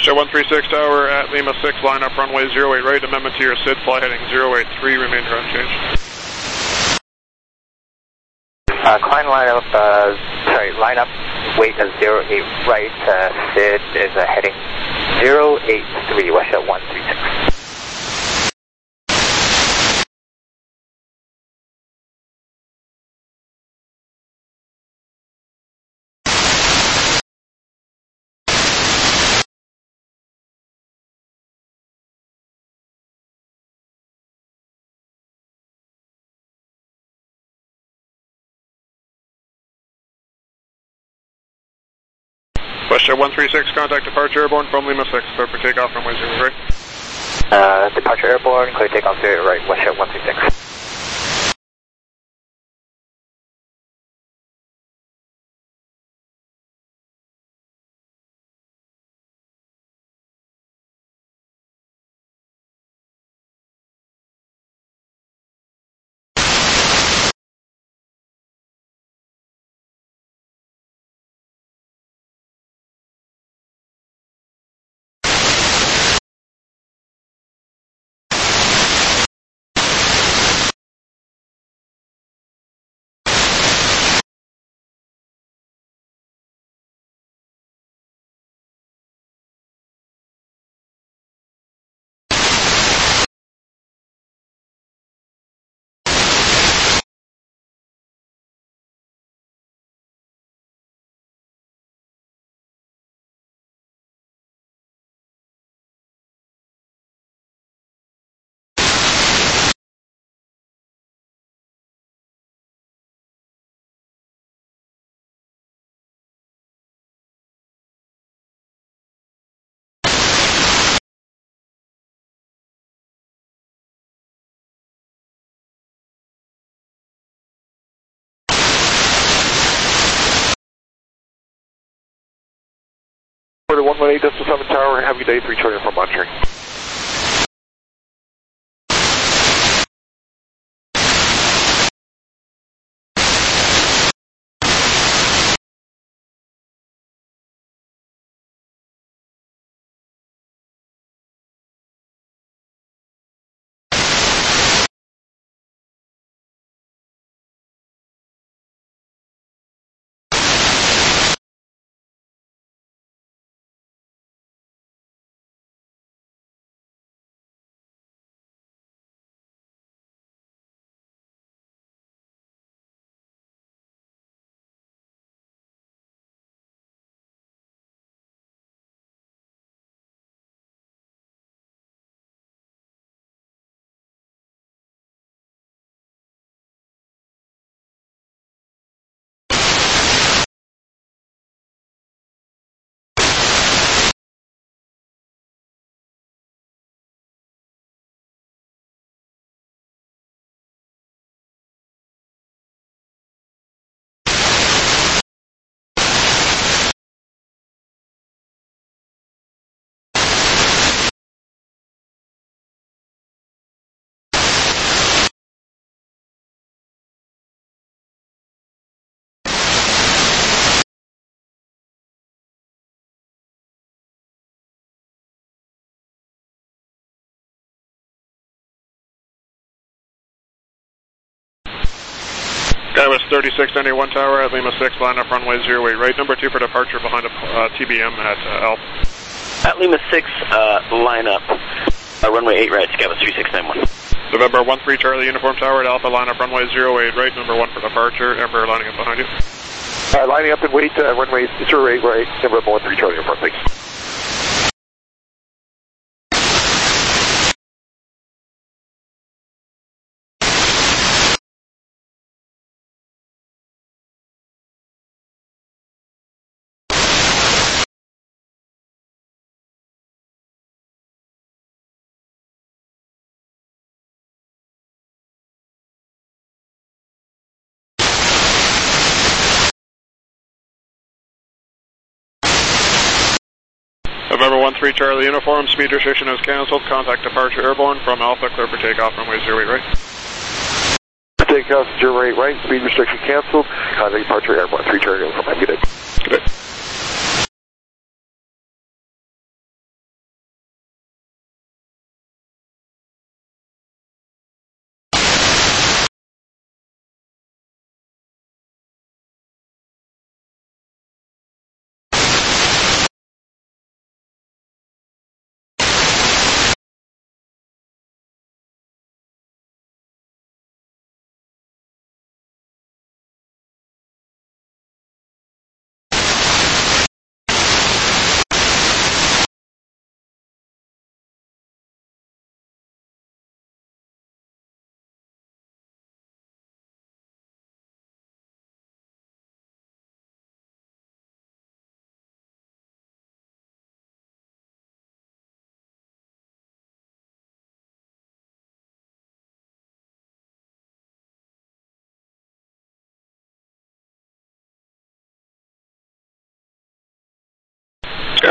Jet 136 Tower at Lima 6, line up runway 08 right, amendment to your SID, fly heading 083, remain unchanged. Climb line up, line up, wait at 08 right, SID is heading 083, West Jet 136. WestJet 136, contact departure airborne from Lima 6, clear for takeoff runway 0 right. Departure airborne, clear takeoff 0 right, WestJet 136. For the 118.7 Tower, have a good day, 3 charting from monitoring. Skywest 3691 Tower at Lima 6, line up runway 08 right, number 2 for departure behind a TBM at Alpha. At Lima 6, line up, runway 8 right, Skywest 3691. November 13 Charlie Uniform Tower at Alpha, line up runway 08 right, number 1 for departure, Emperor lining up behind you. Lining up and wait, runway 08 right, number 13 Charlie Uniform, thanks. November 13 Charlie Uniform, speed restriction is cancelled. Contact departure airborne from Alpha, clear for takeoff runway 08 right. Takeoff 08 right, speed restriction cancelled. Contact departure airborne, 3 Charlie Uniform, have a good day. Good day.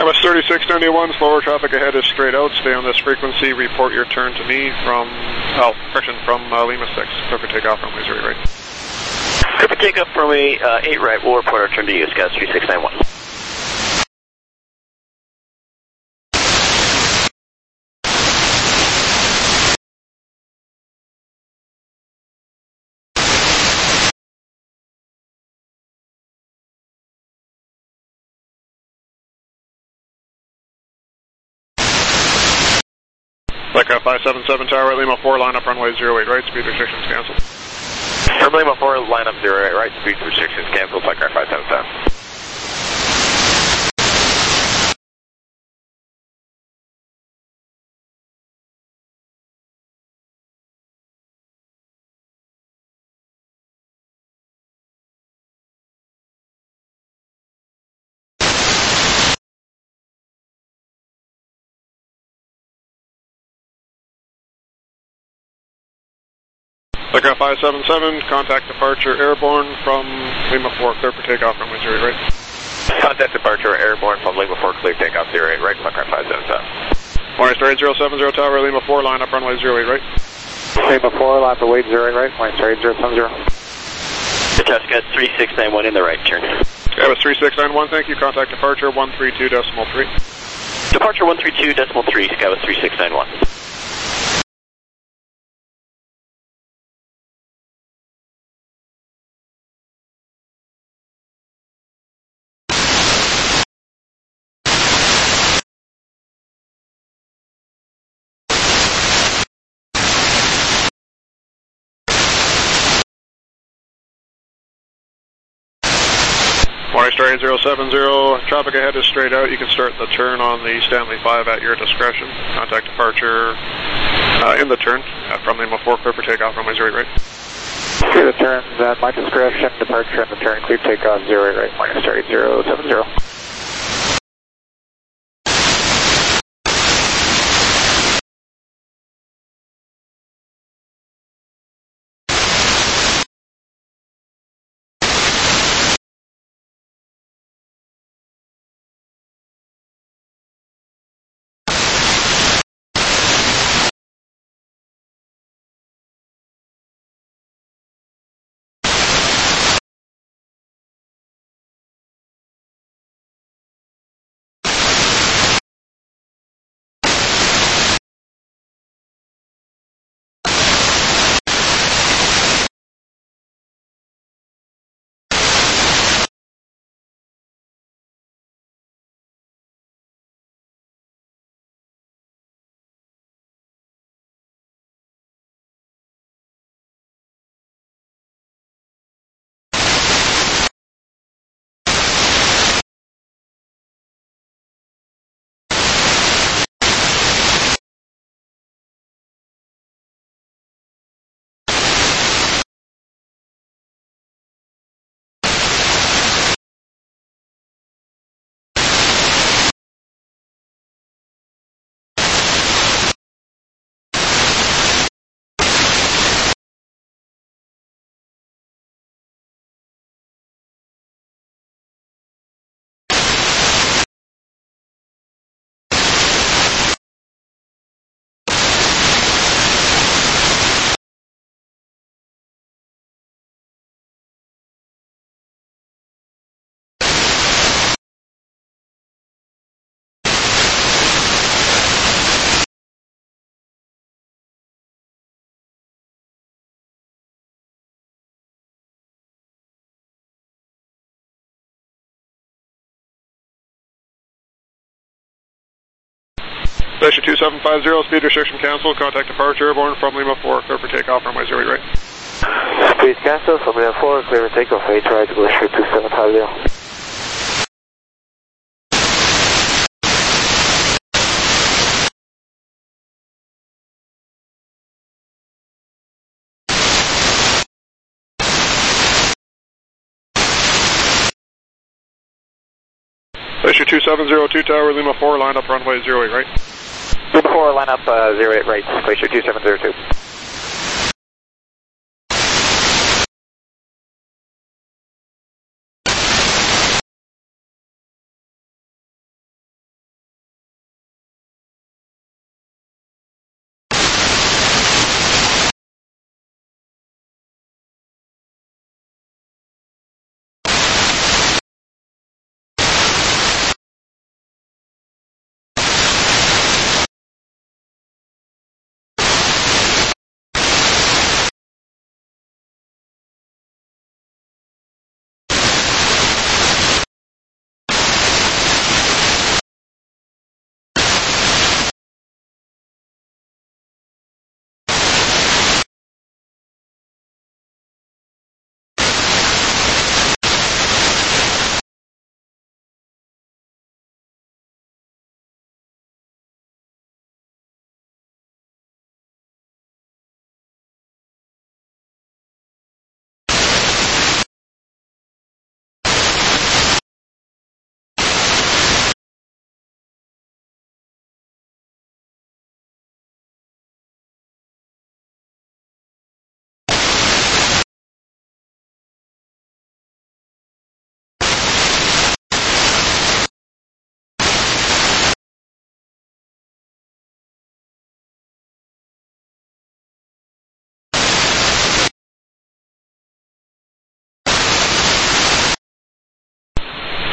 Airbus 3671, slower traffic ahead is straight out. Stay on this frequency. Report your turn to me from, correction, from Lima 6. Clear for takeoff, runway 0 right. Clear for takeoff, runway 8 right. We'll report our turn to you, Scouts 3691. Flight 577 Tower, Lima 4, line up runway 08 right, speed restrictions canceled. From Lima 4, line up 08 right, speed restrictions canceled, flight 577. Flight 577, contact departure airborne from Lima 4, clear for takeoff, runway 08 right. Contact departure airborne from Lima 4, clear takeoff 08 right, flight 577. Monitor 8070 Tower, Lima 4, line up runway 08 right. Lima 4, line up the weight 08 right, monitor 8070. Good job, Scouts 3691 in the right turn. Airbus 3691, thank you. Contact departure 132.3. Departure 132.3, Scouts 3691. Monitor 8070, traffic ahead is straight out. You can start the turn on the Stanley 5 at your discretion. Contact departure in the turn from Lima 4, clear for takeoff, runway 08 right. Clear the turns at my discretion, departure in the turn, clear takeoff 08 right, monitor 8070. Station 2750, speed restriction canceled. Contact departure airborne from Lima 4, clear for takeoff, runway 08 right. Speed cancel from Lima 4, clear for takeoff 8 right, Glacier 2750. Station 2702 Tower, Lima 4, line up runway 08 right. Lima 4, line up 08 right, Glacier 2702.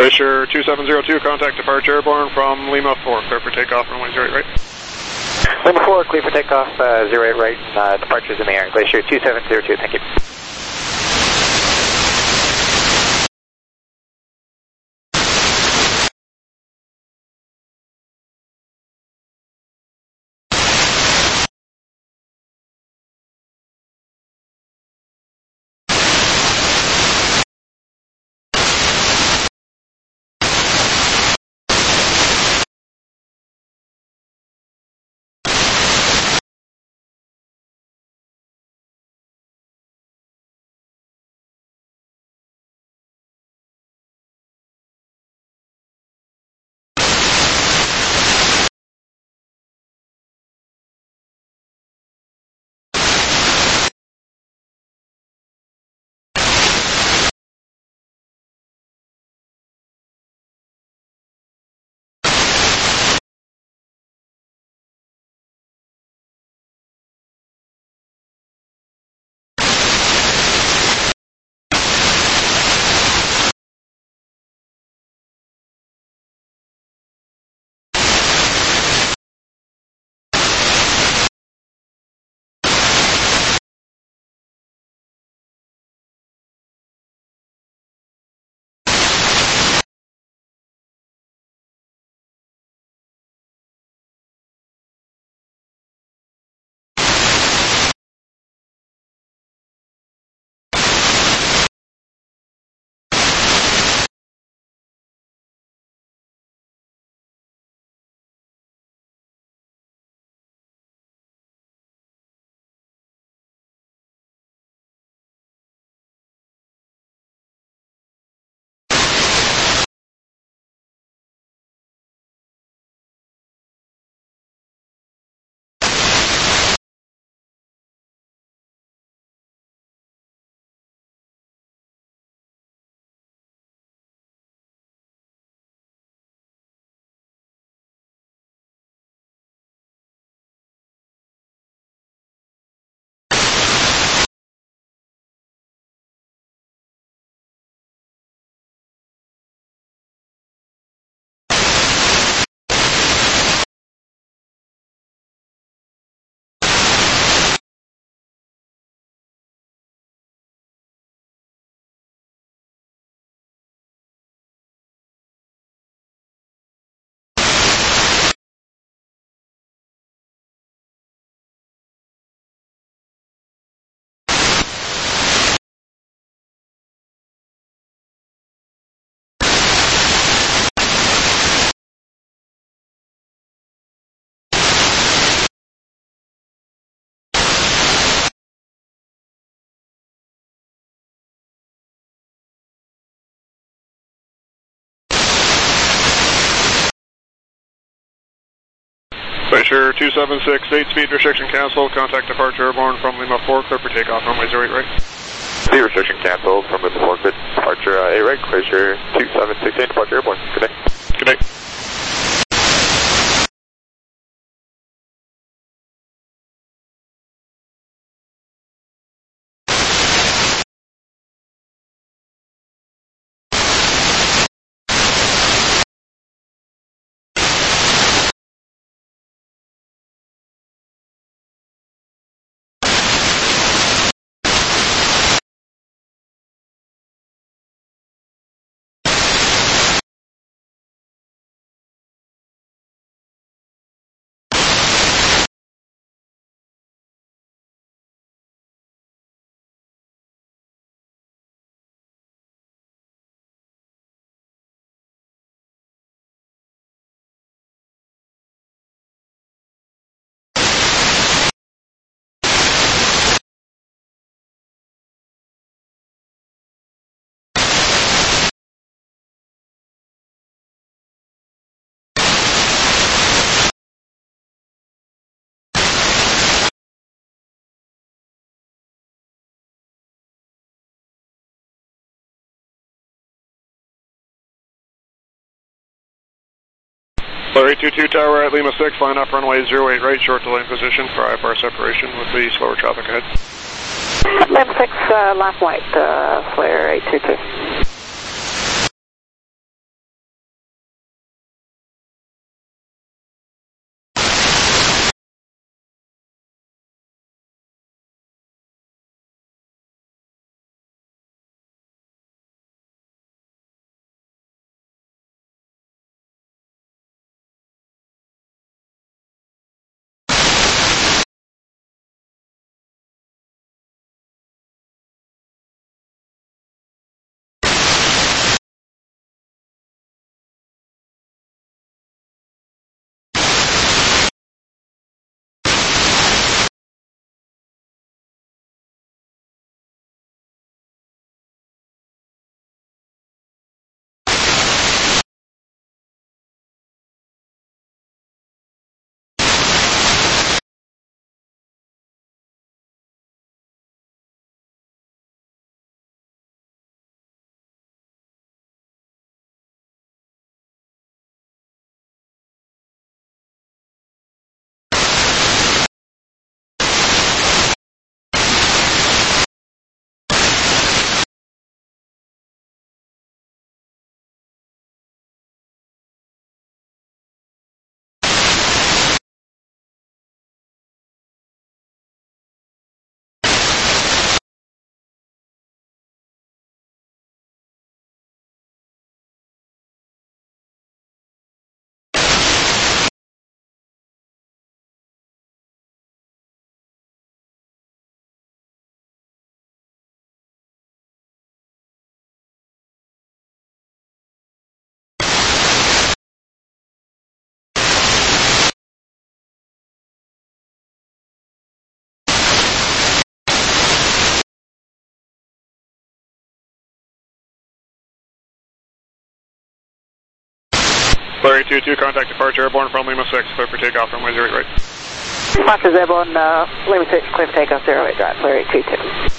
Glacier 2702, contact departure airborne from Lima 4, clear for takeoff, runway 08 right. Lima 4, clear for takeoff, 08 right, departure's in the air. Glacier 2702, thank you. Glacier 276, 8-speed restriction canceled, contact departure airborne from Lima 4, clear for takeoff, runway 08 right. Speed restriction canceled from Lima 4, good departure, 8 right, Glacier 2768, departure airborne, good day. Good day. Flyer 822 tower at Lima 6, line up runway 08 right, short delay in position for IFR separation with the slower traffic ahead. Lima 6, last light, flare 822. Larry 22, contact departure airborne from Lima 6, clear for takeoff from runway 08 right. Monsters Airborne, Lima 6, clear for takeoff, 08 right, Larry 22.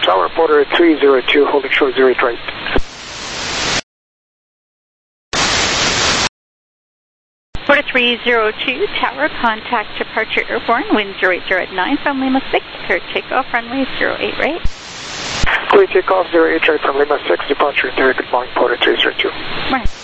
Tower Porter 302, holding short 08 right. Porter 302, tower, contact departure airborne, wind 080 at 9 from Lima 6, clear takeoff, runway 08 right. Clear takeoff 08 right from Lima 6, departure in theory. Good morning, Porter 302. Morning.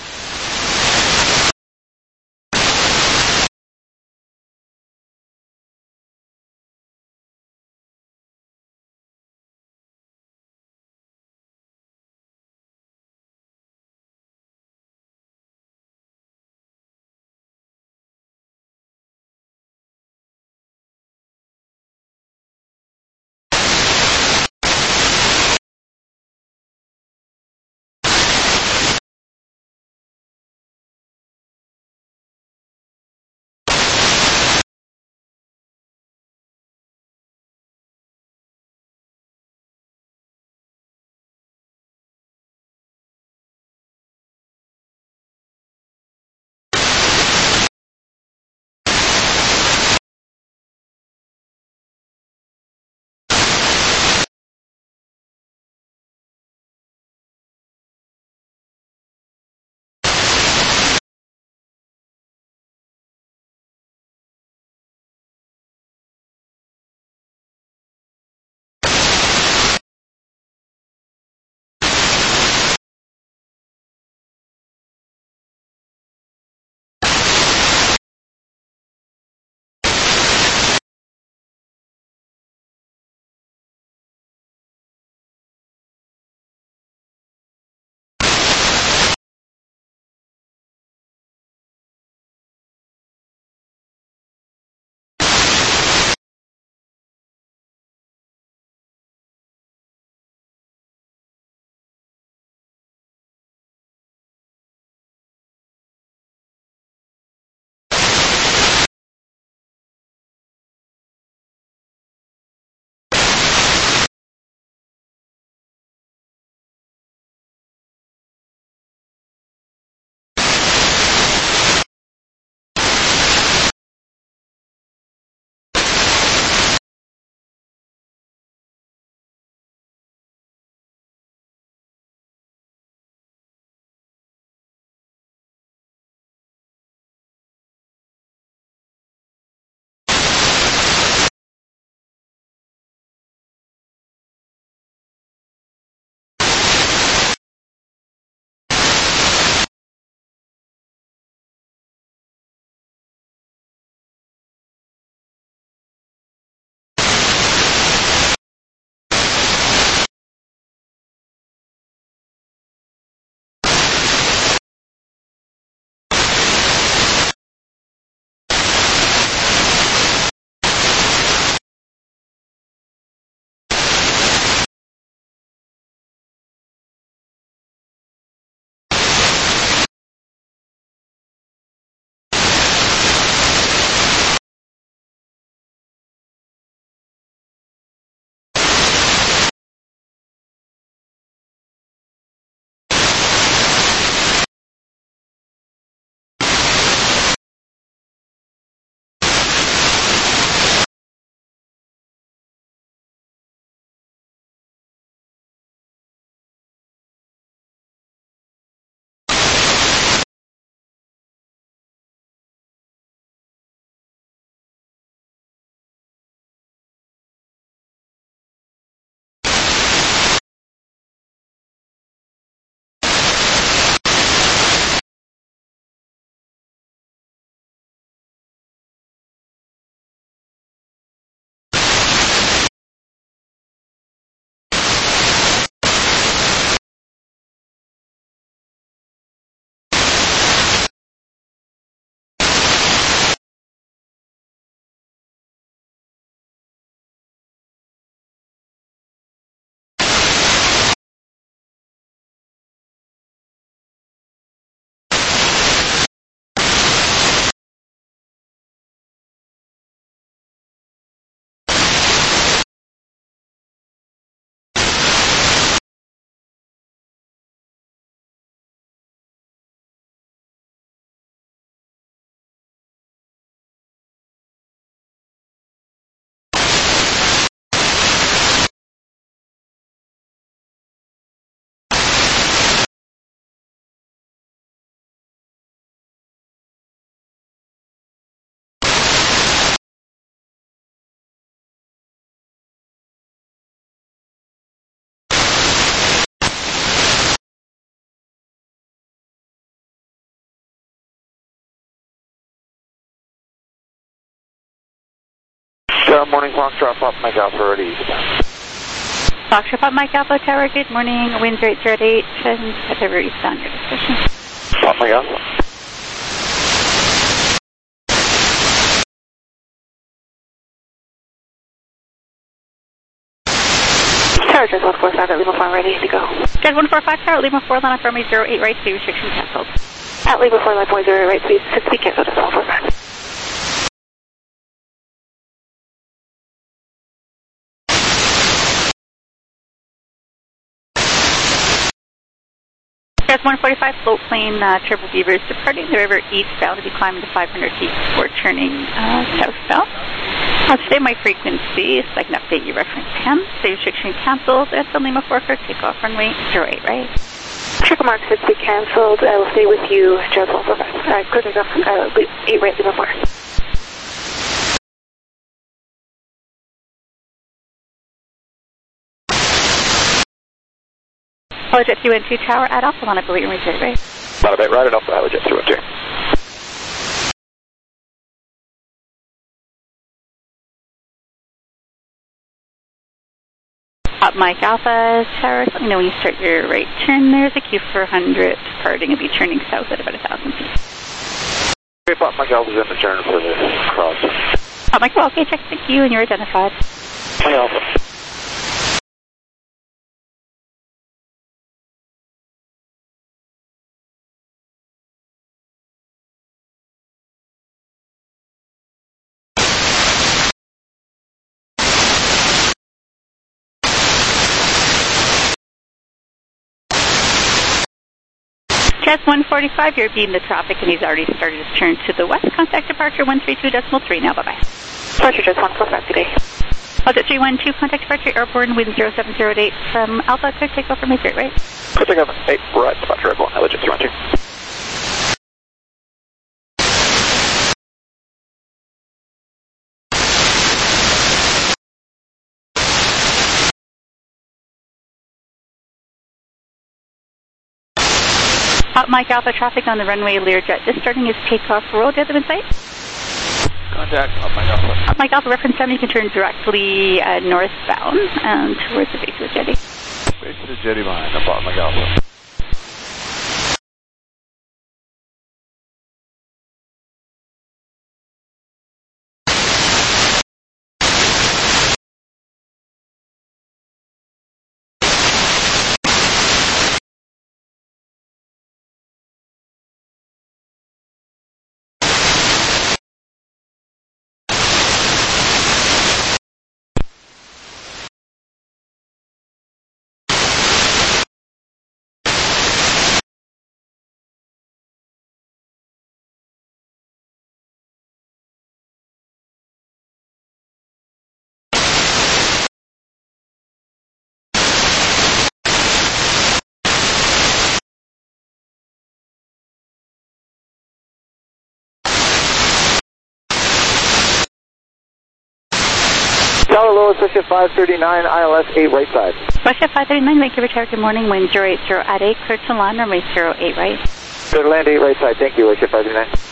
Morning, Foxtrot, Pop Mike Alpha, ready. Foxtrot Pop Mike Alpha Tower, good morning. Winds are 808 and whatever eastbound your discussion. Pop Mike Alpha. Tower, Jazz 145 at Lima 4, ready to go. Jazz 145 Tower, Lima 4, line up runway 08 right, speed restriction canceled. At Lima 4, line point 08 right, speed canceled, Jazz 145. Jazz 145 float plane, Turbo Beaver is departing the river eastbound to be climbing to 500 feet before turning southbound. Today my frequency, so I can update you reference 10. Speed restriction canceled at the Lima 4 for takeoff runway 08 right. Triple mark should be canceled. I will stay with you, Jazz 145. Clear takeoff, 8 right, Lima 4. Holojet 312 Tower at Alpha, line up delete runway 08 right. Line up 8 right at Alpha, Holojet 312. Up Mike Alpha Tower, let me know when you start your right turn. There's a Q400 departing and be turning south at about 1,000 feet. Pop Mike Alpha's in the turn for the cross. Pop Mike, well, okay, check the Q and you're identified. Mike Alpha. Jazz 145, you're beating the traffic and he's already started his turn to the west. Contact departure 132.3 now, bye-bye. Departure, Jazz 145, good day. Holojet 312, contact departure airborne, wind 0708 from Alpha, clear takeoff from 8 right. Clear takeoff 8 right, departure airborne, Holojet 312. Up Mike Alpha, traffic on the runway, Learjet just starting his takeoff roll. Do you have them in sight? Contact Up Mike Alpha. Up Mike Alpha, reference 7, you can turn directly northbound towards the base of the jetty. Base of the jetty line, Up Mike Alpha. Tower Low, Russia 539, ILS 8 right side. Russia 539, Vancouver Tower, good morning, wind 080 at 8, clear to land, runway 08 right. Clear to land 8 right side, thank you, Russia 539.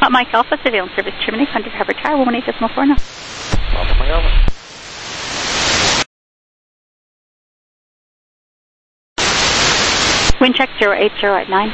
Mike Alpha, surveillance service terminate, contact Harbour Tower, 18.4 now. Alpha Mike Alpha. Wind check 080 at 9.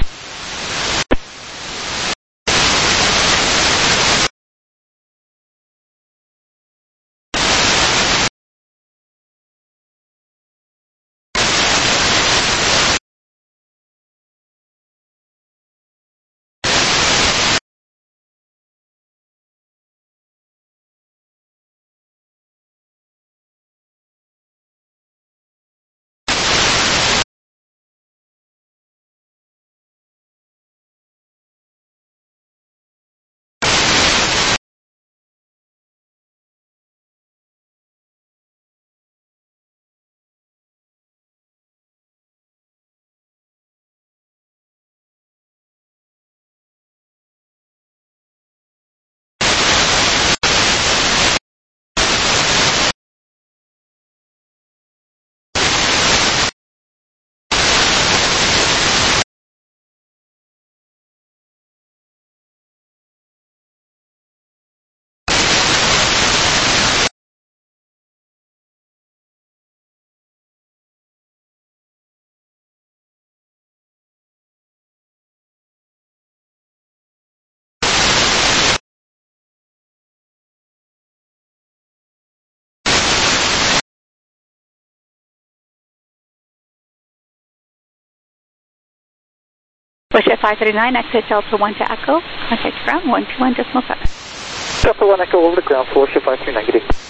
Bush at 539, exit Delta 1 to Echo, contact ground 121.7. Delta 1 Echo over to ground floor, ship 539, good evening.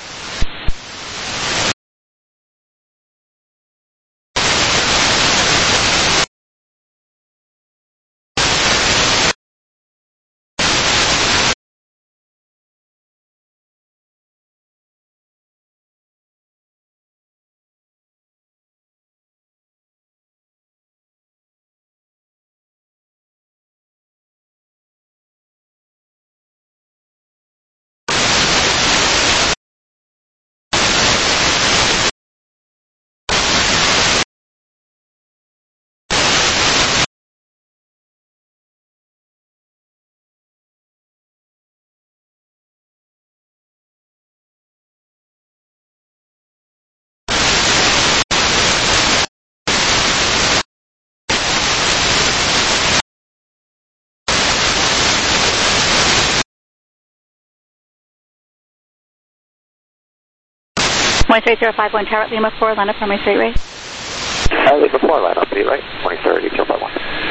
One 3051 Tower at Lima 4, line up for my straight right. Lima 4, line up, right, 2030, 251.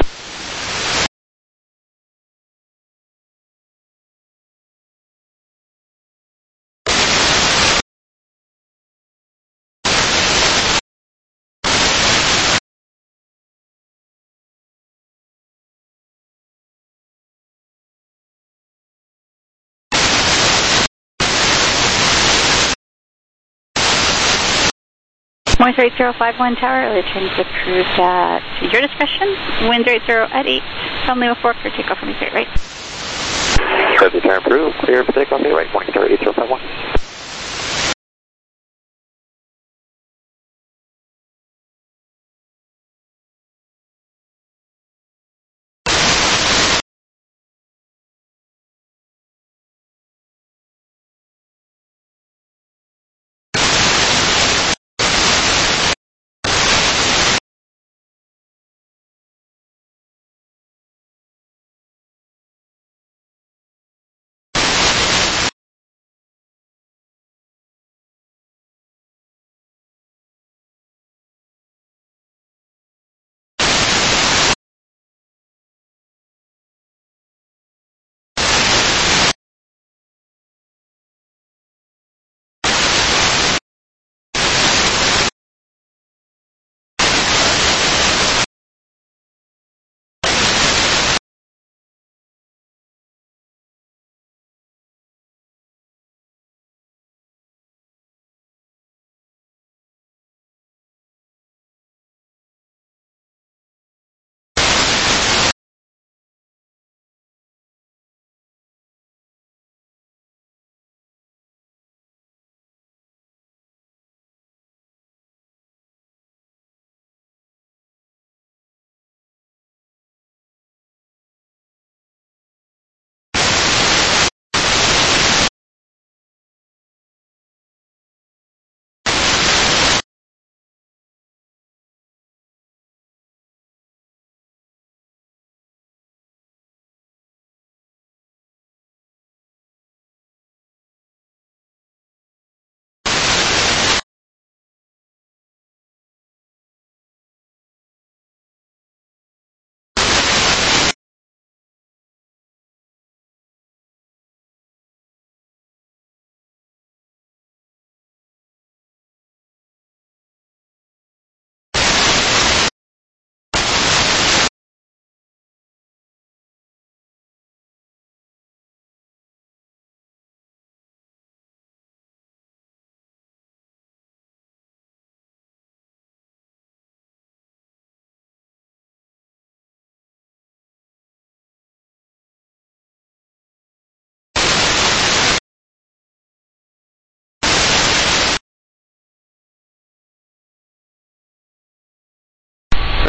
One 3051 Tower, return to cruise at your discretion. Wind rate 0 at 8. From Lima 4 for takeoff from your straight right. Good, return approved. Clear for takeoff, right, 2030, 251.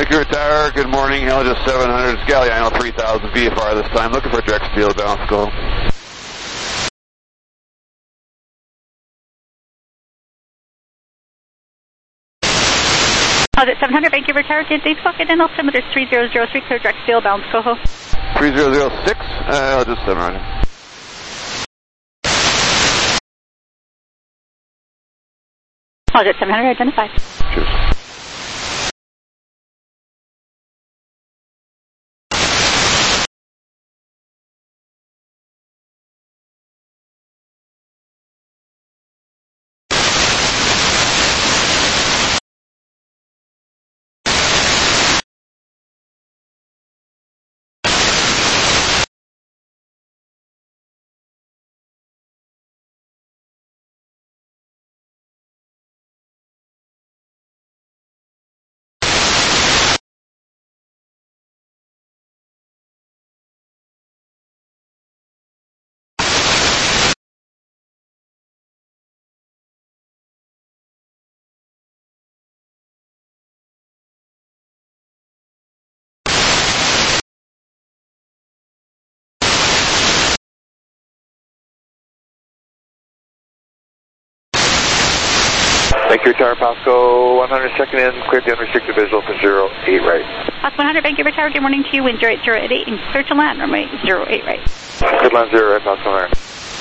Vancouver Tower, good morning. Helio 700, Galliano 3000, VFR this time. Looking for direct steel bounce, go. At 700 Vancouver Tower, did they fuck it in altimeter 3003, clear direct steel bounce, Coho. 3006, just 700. At 700, identified. Cheers. Vancouver Tower, Pasco 100, second in, cleared the unrestricted visual for 08 right. Pasco 100, Vancouver Tower, good morning to you, wind 080 and clear to land, runway 08 right. Good land 0 right, Pasco 100.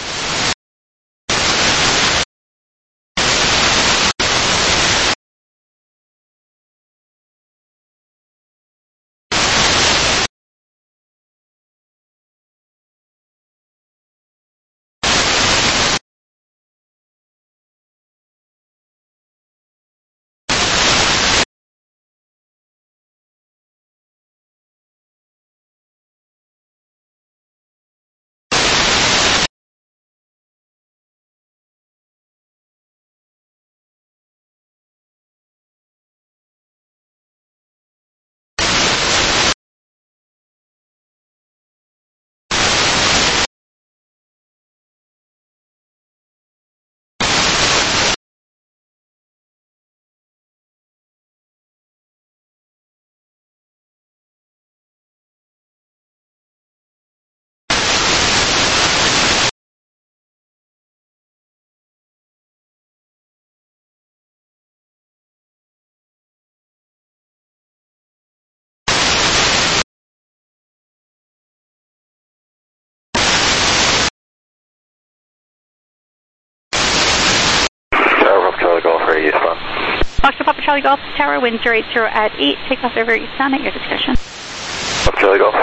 Foxtrot Papa Charlie Golf Tower, wind 080 at 8, takeoff over eastbound at your discretion. Papa Charlie Golf.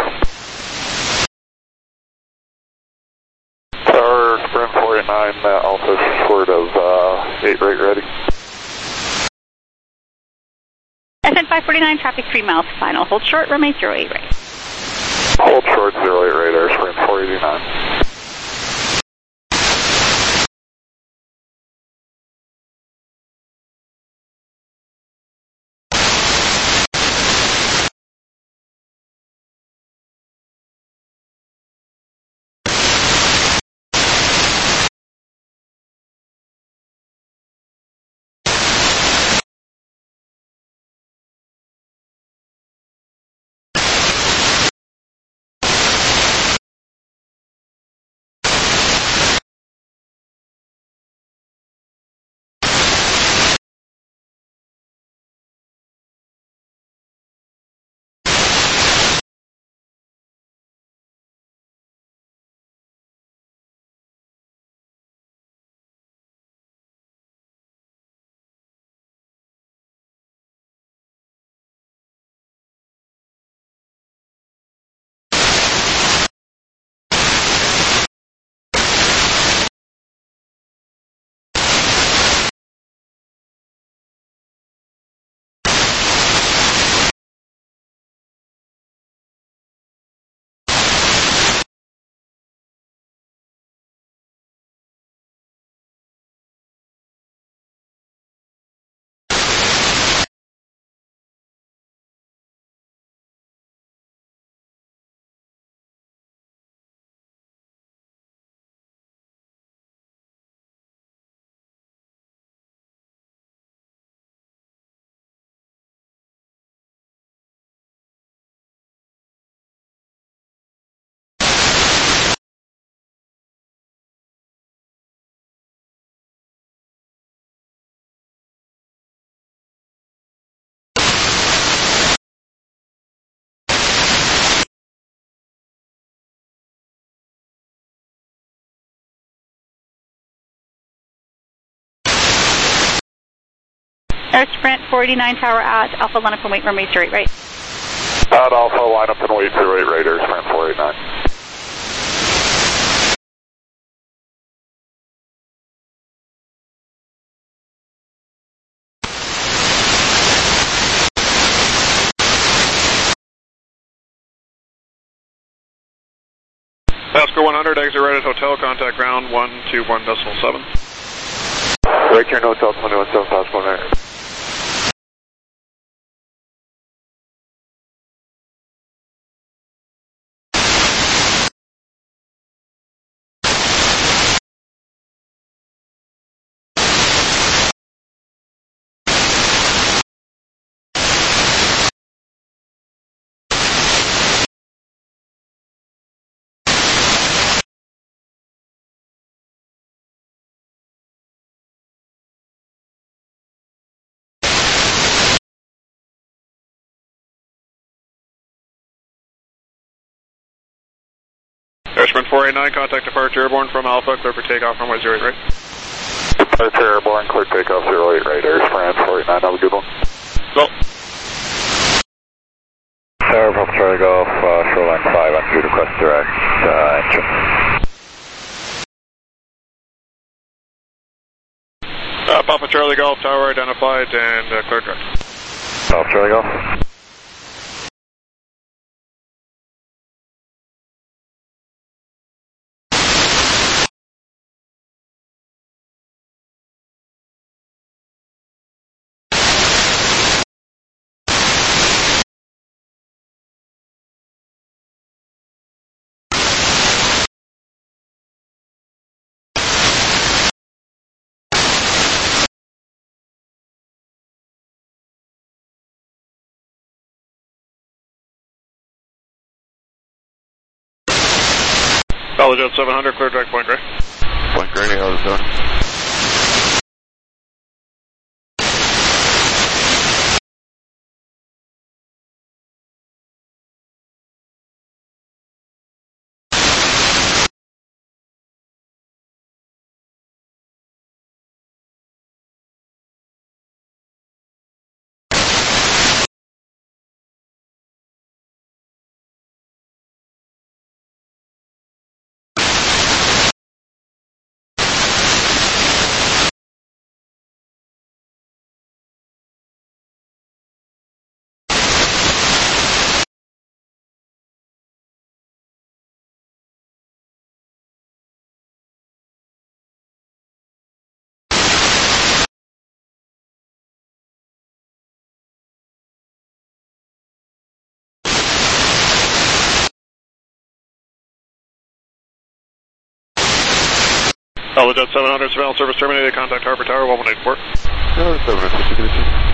Tower, sprint 49, Alpha short of 8 right ready. SN 549, traffic 3 miles final, hold short, runway 08 right. Hold short 08 radar, sprint 489. Air Sprint 489 tower at Alpha, line up and wait, runway 08 right. At Alpha, line up and wait 08 right, Air Sprint 489. Pasco 100, exit right at hotel, contact ground 121.7. Right here, no hotel 21.7, Pasco 100. Air Sprint 489, contact departure airborne from Alpha, clear for takeoff, runway 08 right. Departure airborne, clear takeoff 08 right, Air Sprint 489, have a good one. Go. Tower, Papa Charlie Golf, shoreline 5, on due to request direct entry. Papa Charlie Golf, tower identified and clear direct. Papa Charlie Golf. Jet 700, clear direct point gray. Point Gray, how's it going? Jet 700, surveillance service terminated, contact Harbor Tower 1184. No, 750.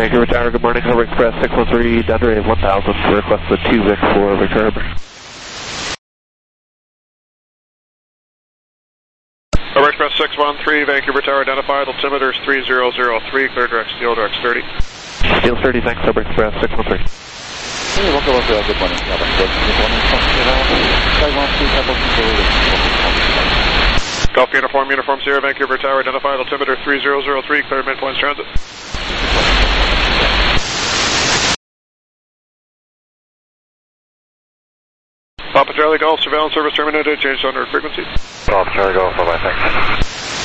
Vancouver Tower, good morning. Harbor Express 613, Dundee 1000, request the 2 Vic for Victoria Harbor. Harbor Express 613, Vancouver Tower identified, altimeter is 3003, clear direct steel, direct 30. Steel 30, thanks, Harbor Express 613. Hey, welcome to good morning. Golf Uniform Sierra, Vancouver Tower identified, altimeter 3003, clear midpoints transit. Papa Charlie Golf, surveillance service terminated, changed on frequency. Papa Charlie Golf, bye-bye, thanks.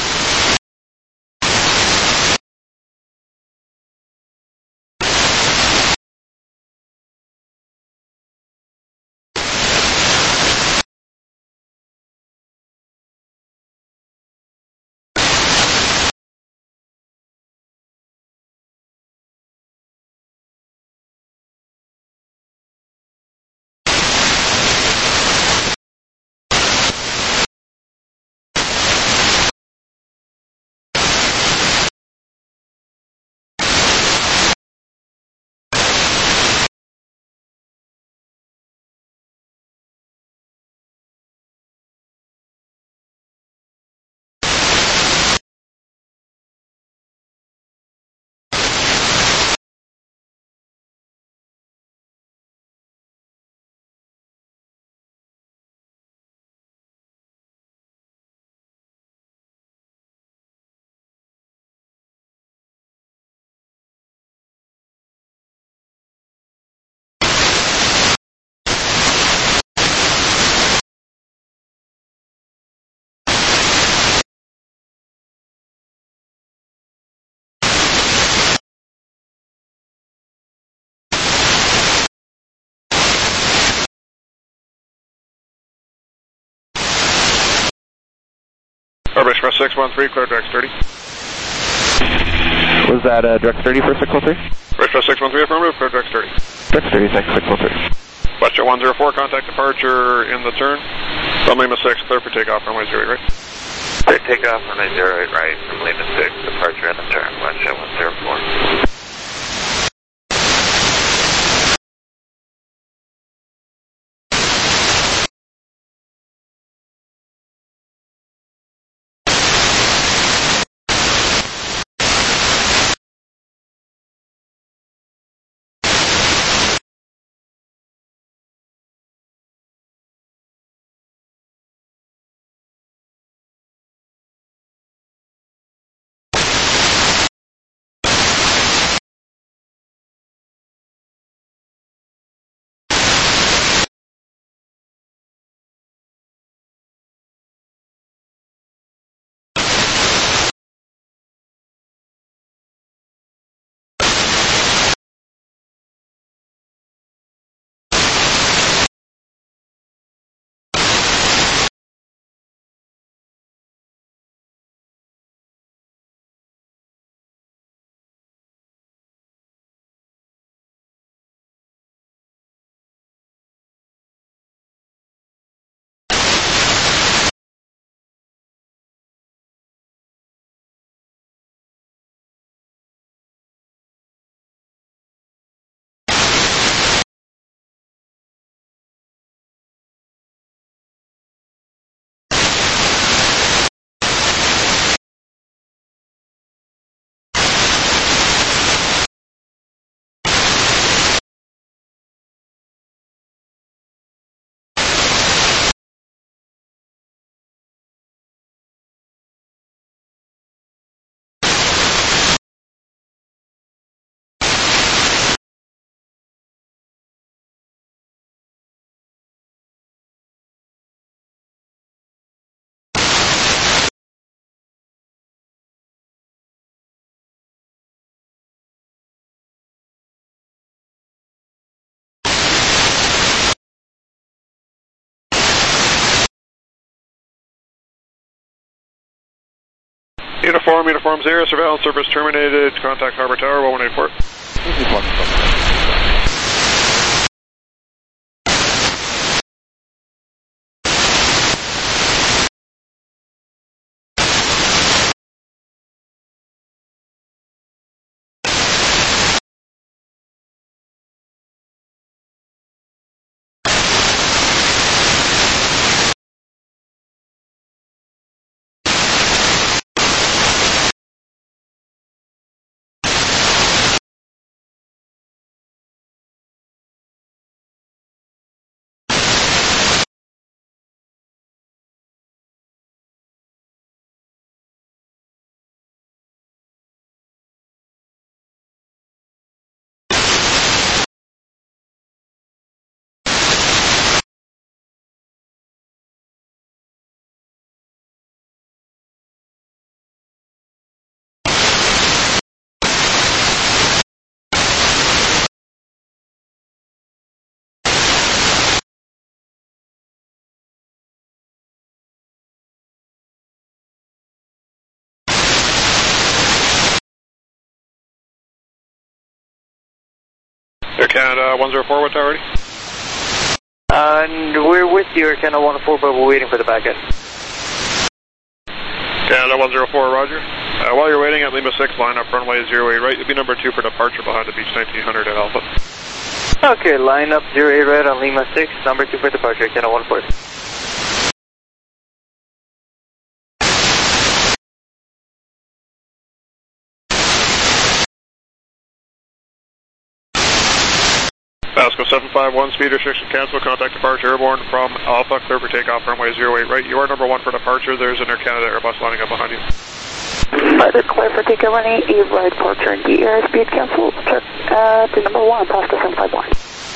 Harbor Express 613, clear direct 30. Was that direct 30 for 613? Harbor Express 613, affirmative, clear direct 30. Direct 30, thanks, 613. Westjet 104, contact departure in the turn. Runway Lima 6, clear for takeoff, runway 08 right. Clear takeoff, runway 08 right, from Lima 6, departure in the turn, Westjet 104. Uniform 0, surveillance service terminated, contact Harbor Tower, 1184. Canada 104, what tower ready? And we're with you, Canada 104, but we're waiting for the back end. Canada 104, roger. While you're waiting at Lima 6, line up runway 08 right. You'll be number 2 for departure behind the Beach 1900 at Alpha. Okay, line up 08 right on Lima 6, number 2 for departure, Canada 104. Vasco 751, speed restriction cancel, contact departure airborne from Alpha, clear for takeoff, runway 08 right. You are number 1 for departure, there's an Air Canada Airbus lining up behind you. Either clear for takeoff, runway 8 right, departure and DER, speed cancel, check to number 1, Vasco 751.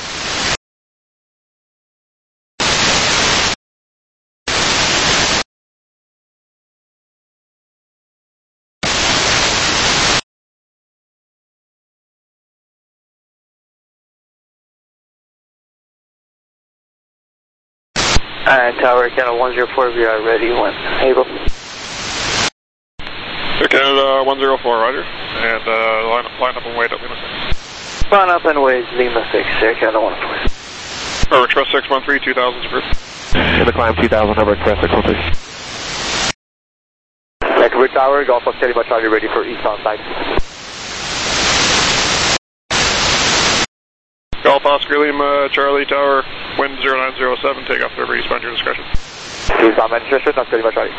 And tower Canada 104, we are ready when able. Canada 104, roger. And line up and wait at Lima 6. Line up and wait, Lima 6, Canada 104. Over Express 613, 2000 approved. In the climb 2000, number Express 613. Vancouver Tower, Golf Fox Charlie Charlie ready for eastbound side. Golf Oscar Lima, Charlie Tower, wind 0907, takeoff over eastbound, your discretion. Eastbound discretion, that's Charlie Charlie.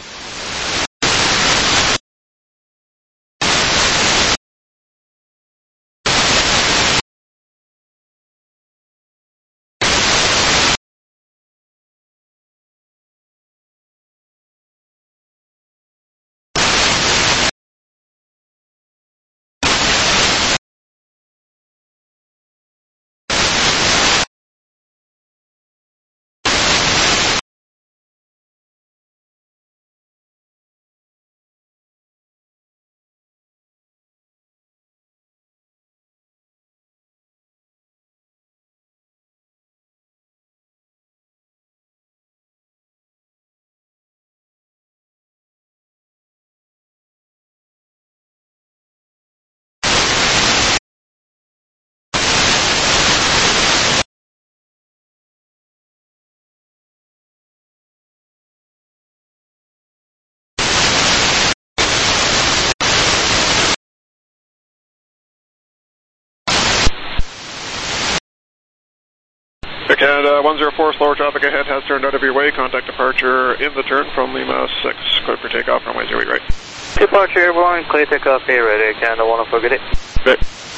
Canada 104, slower traffic ahead has turned out of your way. Contact departure in the turn from Lima 6, clear for takeoff, runway 08 right. Departure airborne, clear takeoff, here ready, Canada 104, good day. Good.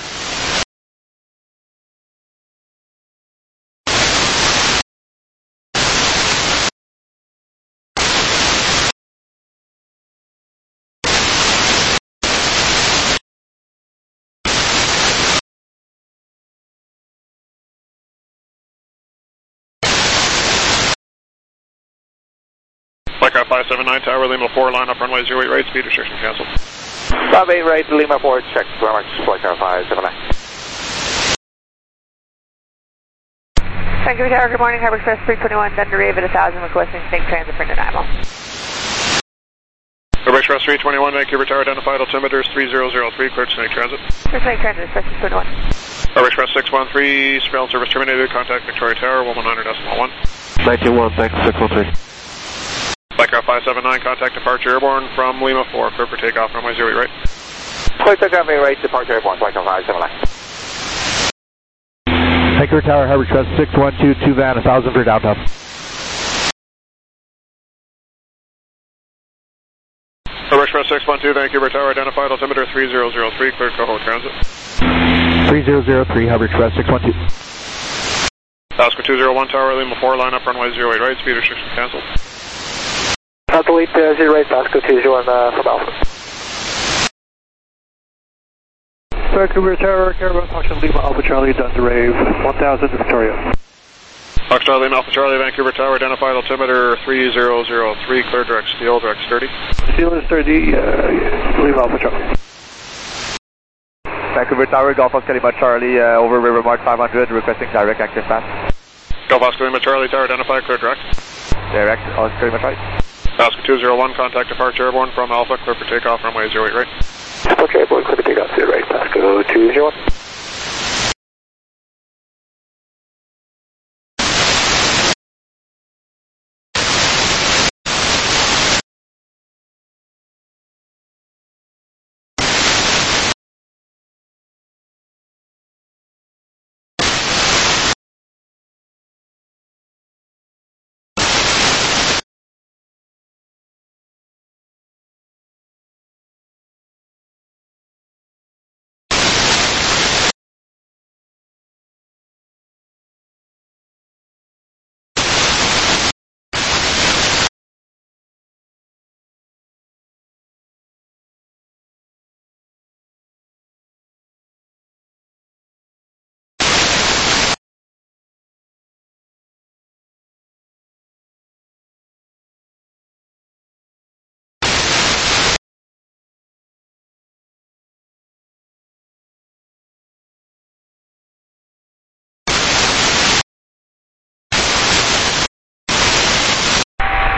Flycraft 579, Tower Lima 4, line up runway 08 right, speed restriction cancelled. 58 right, Lima 4, check, very much, Flycraft 579. Vancouver Tower, good morning, Harbor Express 321, Thunder Wave at 1000, requesting Snake Transit for Nanaimo. Harbor Express 321, Vancouver Tower, identified altimeters 3003, cleared Snake Transit. For Snake Transit, Express 321. Harbor Express 613, surveillance service terminated, contact Victoria Tower, 119.1. 91, thanks, 613. Flycraft 579, contact departure airborne from Lima 4, clear for takeoff, runway 08 right. Clear takeoff, right, departure airborne, Flycraft 579. Vancouver Tower, Harbor Express 612, 2 van, 1000 for downtown. Harbor Express 612, Vancouver Tower, identified altimeter 3003, cleared Coho Transit. 3003, Harbor Express 612. Vasco 201, Tower Lima 4, line up runway 08 right, speed restriction cancelled. Alpha 8, 0 right, Vasco 201 from Alpha. Vancouver Tower, Caravan Function Lima Alpha Charlie, Thunder Wave 1000 Victoria. Foxtrot Lima Alpha Charlie, Vancouver Tower, identified altimeter 3003, clear direct steel, direct sturdy. Steel is 30, Lima Alpha Charlie. Vancouver Tower, Golf Fox Lima Charlie, over River Mark 500, requesting direct active path. Golf Fox Lima Charlie Tower, identified, clear direct. Direct, Oscar Lima Charlie. Vasco 201, contact departure airborne from Alpha, clear for takeoff, runway 08 right. Departure airborne, clear for takeoff, 0 right, Vasco 201.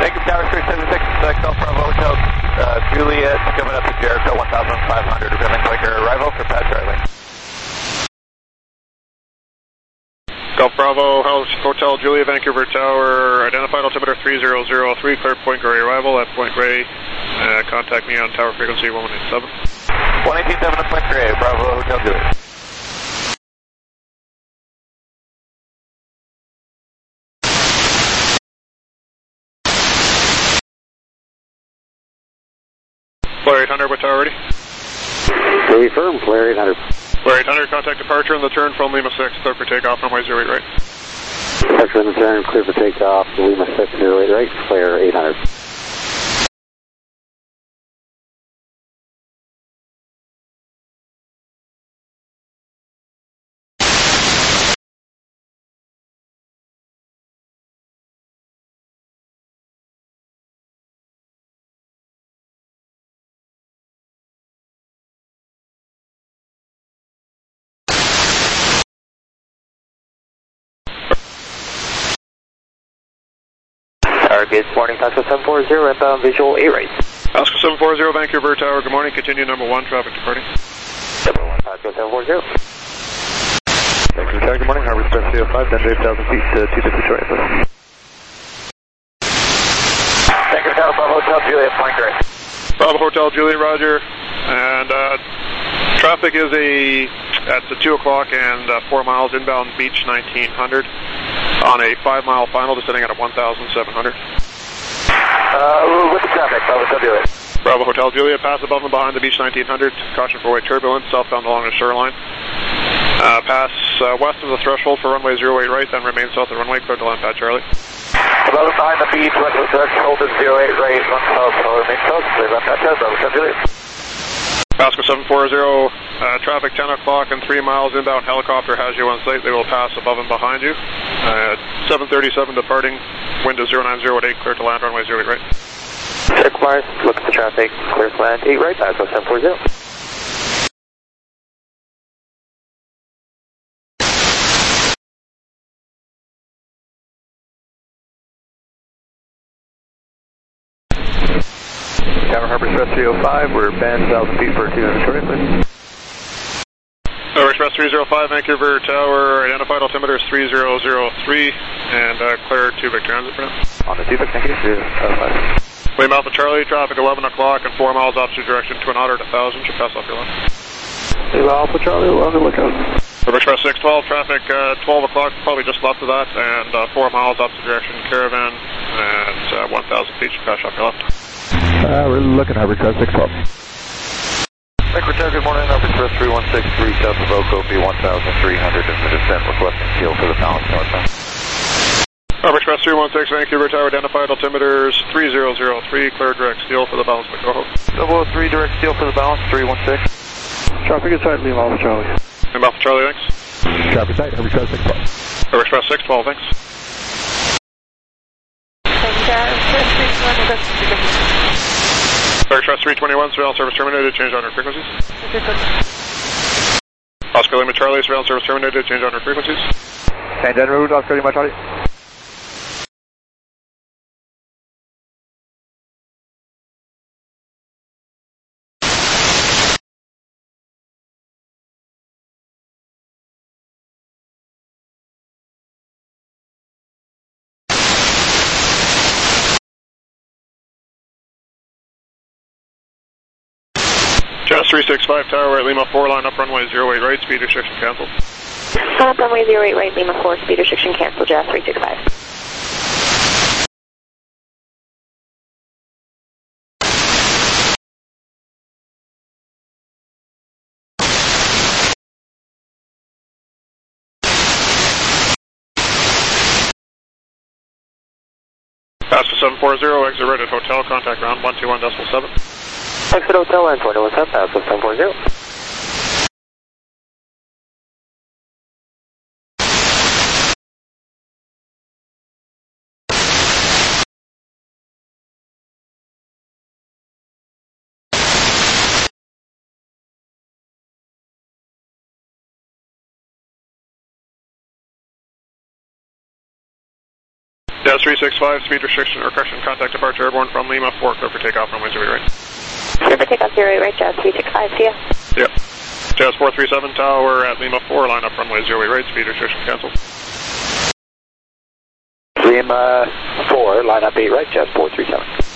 Vancouver Tower 376, Golf Bravo Hotel, Juliet, coming up to Jericho, 1,500, revealing clicker arrival for Pat Charlie. Golf Bravo Hotel Julia, Vancouver Tower, identified altimeter 3003, clear Point Grey arrival at Point Grey. Contact me on tower frequency 1187. 187 at Point Grey, Bravo Hotel Julia. Flare 800, what tower ready? Confirm, Flare 800. Flare 800, contact departure in the turn from Lima 6, clear for takeoff, runway 08 right. Departure in the turn, clear for takeoff, Lima 6, 08 right, Flare 800. Good morning, Pasco 740, inbound visual 8 right. Pasco 740, Vancouver Tower, good morning, continue number 1, traffic departing. Number 1, Pasco 740. Vancouver Tower, good morning, Harbor Express 305, then 8,000 feet to 250 short, please. Vancouver Tower, Bravo Hotel Juliet, Point Grey. Bravo Hotel Juliet, roger. And traffic is at 2 o'clock and 4 miles inbound Beach 1900 on a 5-mile final descending at 1,700. With the traffic, Bravo Hotel Juliet. Bravo Hotel Juliet, pass above and behind the Beach 1900. Caution for wide turbulence, southbound along the shoreline. Pass west of the threshold for runway 08 right, then remain south of runway, clear to land, Pat Charlie. Above and behind the beach, west of the threshold is 08 right, 1 south, remain south, clear land, Pat Charlie, Bravo Hotel Juliet. Pasco 740, traffic 10 o'clock and 3 miles inbound helicopter has you on site. They will pass above and behind you. 737 departing, wind is 090 at 8, clear to land, runway 08 right. Check Mars, look at the traffic, clear to land, 8 right, Pasco 740. Tower Harbor Express 305, we're band 1,000 feet for 200 short, please. Harbor Express 305, Vancouver Tower, identified altimeter is 3003, and clear Tubic transit for now. On the Tubic, thank you, 305. Lima Alpha Charlie, traffic 11 o'clock and 4 miles opposite direction, Twin Otter at 1,000, should pass off your line. Lima Alpha Charlie, on the lookout. Harbor Express 612, traffic 12 o'clock, probably just left of that, and 4 miles opposite direction, Caravan at 1,000 feet, should pass off your left. We're looking Harbor Express 612. Vancouver Tower, good morning, Harbor Express 3163, south of Okopi, 1,300 in the descent, requesting seal for the balance northbound. Harbor Express 316, Vancouver Tower, identified altimeters 3003, clear direct steel for the balance by Coho. 003, direct steel for the balance, 316. Traffic inside Lima Alpha Charlie. Lima Alpha Charlie, thanks. Traffic side, Harbor Express 612. Harbor Express 612, thanks. Harbor Express 321, surveillance service terminated, change on our frequencies. Oscar Lima Charlie, surveillance service terminated, change on our frequencies. Change en route, Oscar Lima Charlie. Jazz 365 Tower at Lima 4, line up runway 08 right, speed restriction cancelled. Line up runway 08 right, Lima 4, speed restriction cancelled, Jazz 365. Pasco 740, exit right at hotel, contact ground 121.7. Exit hotel and 21.7, Pasco 740. Jazz 365, speed restriction or correction, contact departure airborne from Lima 4, clear for takeoff, runway 08 right. Clear for takeoff 08 right, Jazz 365, see ya. Yep. Jazz 437, tower at Lima 4, line up runway 08 right, speed restriction cancelled. Lima 4, line up 8 right, Jazz 437.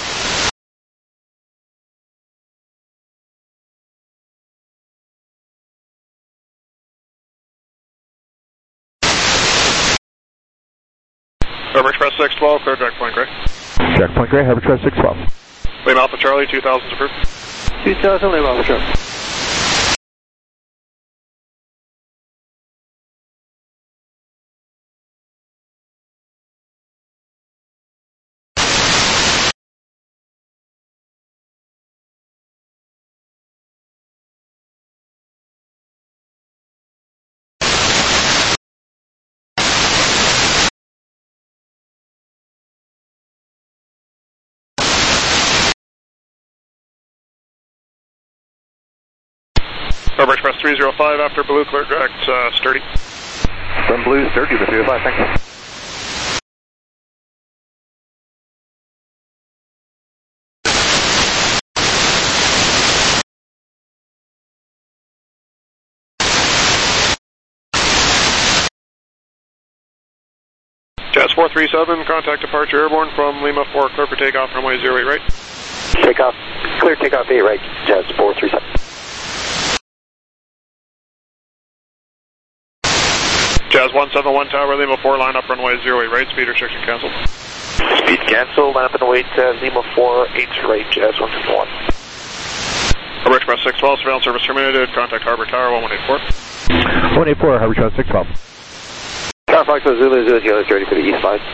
Harbor Express 612, clear direct point gray. Direct point gray, Harbor Express 612. Lima Alpha Charlie, 2000 approved. 2000, Lima Alpha Charlie. Harbor Express 305, after blue, clear direct, sturdy. From blue, sturdy to 305, thank you. Jazz 437, contact departure airborne from Lima 4, clear for takeoff, runway 08 right. Takeoff, clear takeoff 8 right, Jazz 437. Jazz 171, tower Lima 4, line up runway 08 right, speed restriction cancelled. Speed cancel, line up and await Lima 4, 8 right, Jazz 171. Harbor Express 612, surveillance service terminated, contact Harbor Tower 1184. 184, Harbor Express 612. Tower Fox Zulu, Zulu, Zulu, ready for the east line.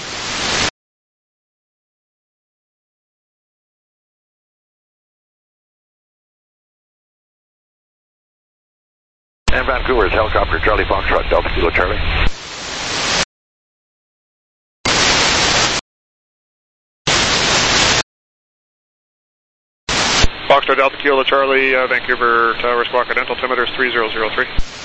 And Vancouver's helicopter, Charlie Foxtrot, Delta Kilo Charlie. Foxtrot Delta Kilo Charlie, Vancouver Tower Squawk Dental altimeter is 3003.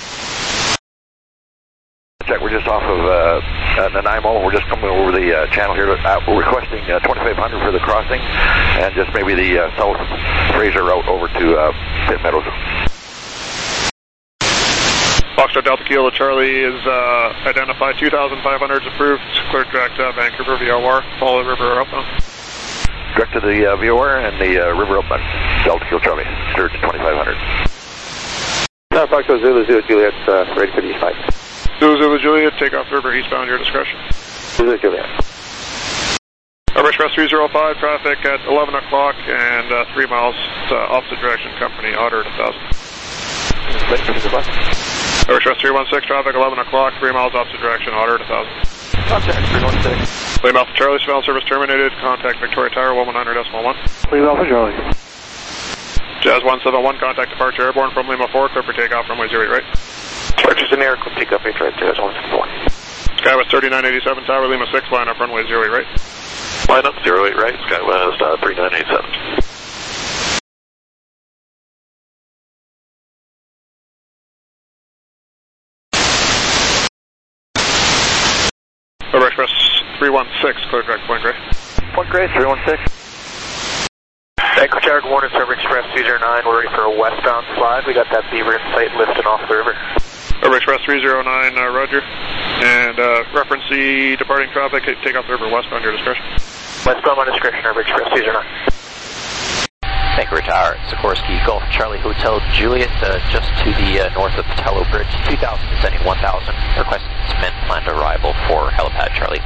Check, we're just off of Nanaimo. We're just coming over the channel here. We're requesting 2500 for the crossing and just maybe the South Fraser route over to Pitt Meadows. Foxtrot Delta Kilo Charlie is identified, 2,500 is approved, cleared direct Vancouver VOR, follow the river outbound. Direct to the VOR and the river outbound, Delta Kilo Charlie, cleared to 2,500. Tower Fox Zulu, Zulu, Juliet, ready for the east line. Zulu, Zulu, Juliet, take off river eastbound, your discretion. Zulu, Juliet. Harbor Express 305, traffic at 11 o'clock and 3 miles opposite direction, company Otter at 1,000. Harbor Express 316, traffic 11 o'clock, 3 miles opposite direction, Otter at 1,000. Contact 316. Lima Alpha Charlie, surveillance service terminated, contact Victoria Tower 119.1. Lima Alpha Charlie. Jazz 171, contact departure airborne from Lima 4, clear for takeoff, runway 08 right. Departure's in air, take up 8 right, Jazz 171. Skywest 3987, tower Lima 6, line up runway 08 right. Line up 08 right, Skywest 3987. Harbor Express 316, clear direct point gray. Point gray, 316. Vancouver Tower, good morning, Harbor Express 309, we're ready for a westbound slide. We got that Beaver in sight lifting off the river. Harbor Express 309, roger. And reference the departing traffic, take off the river westbound, your discretion. Westbound, my discretion, Harbor Express 309. Vancouver Tower, Sikorsky, Golf Charlie Hotel Juliet, just to the north of Patello Bridge, 2000, descending 1000, requesting cement planned arrival for helipad Charlie.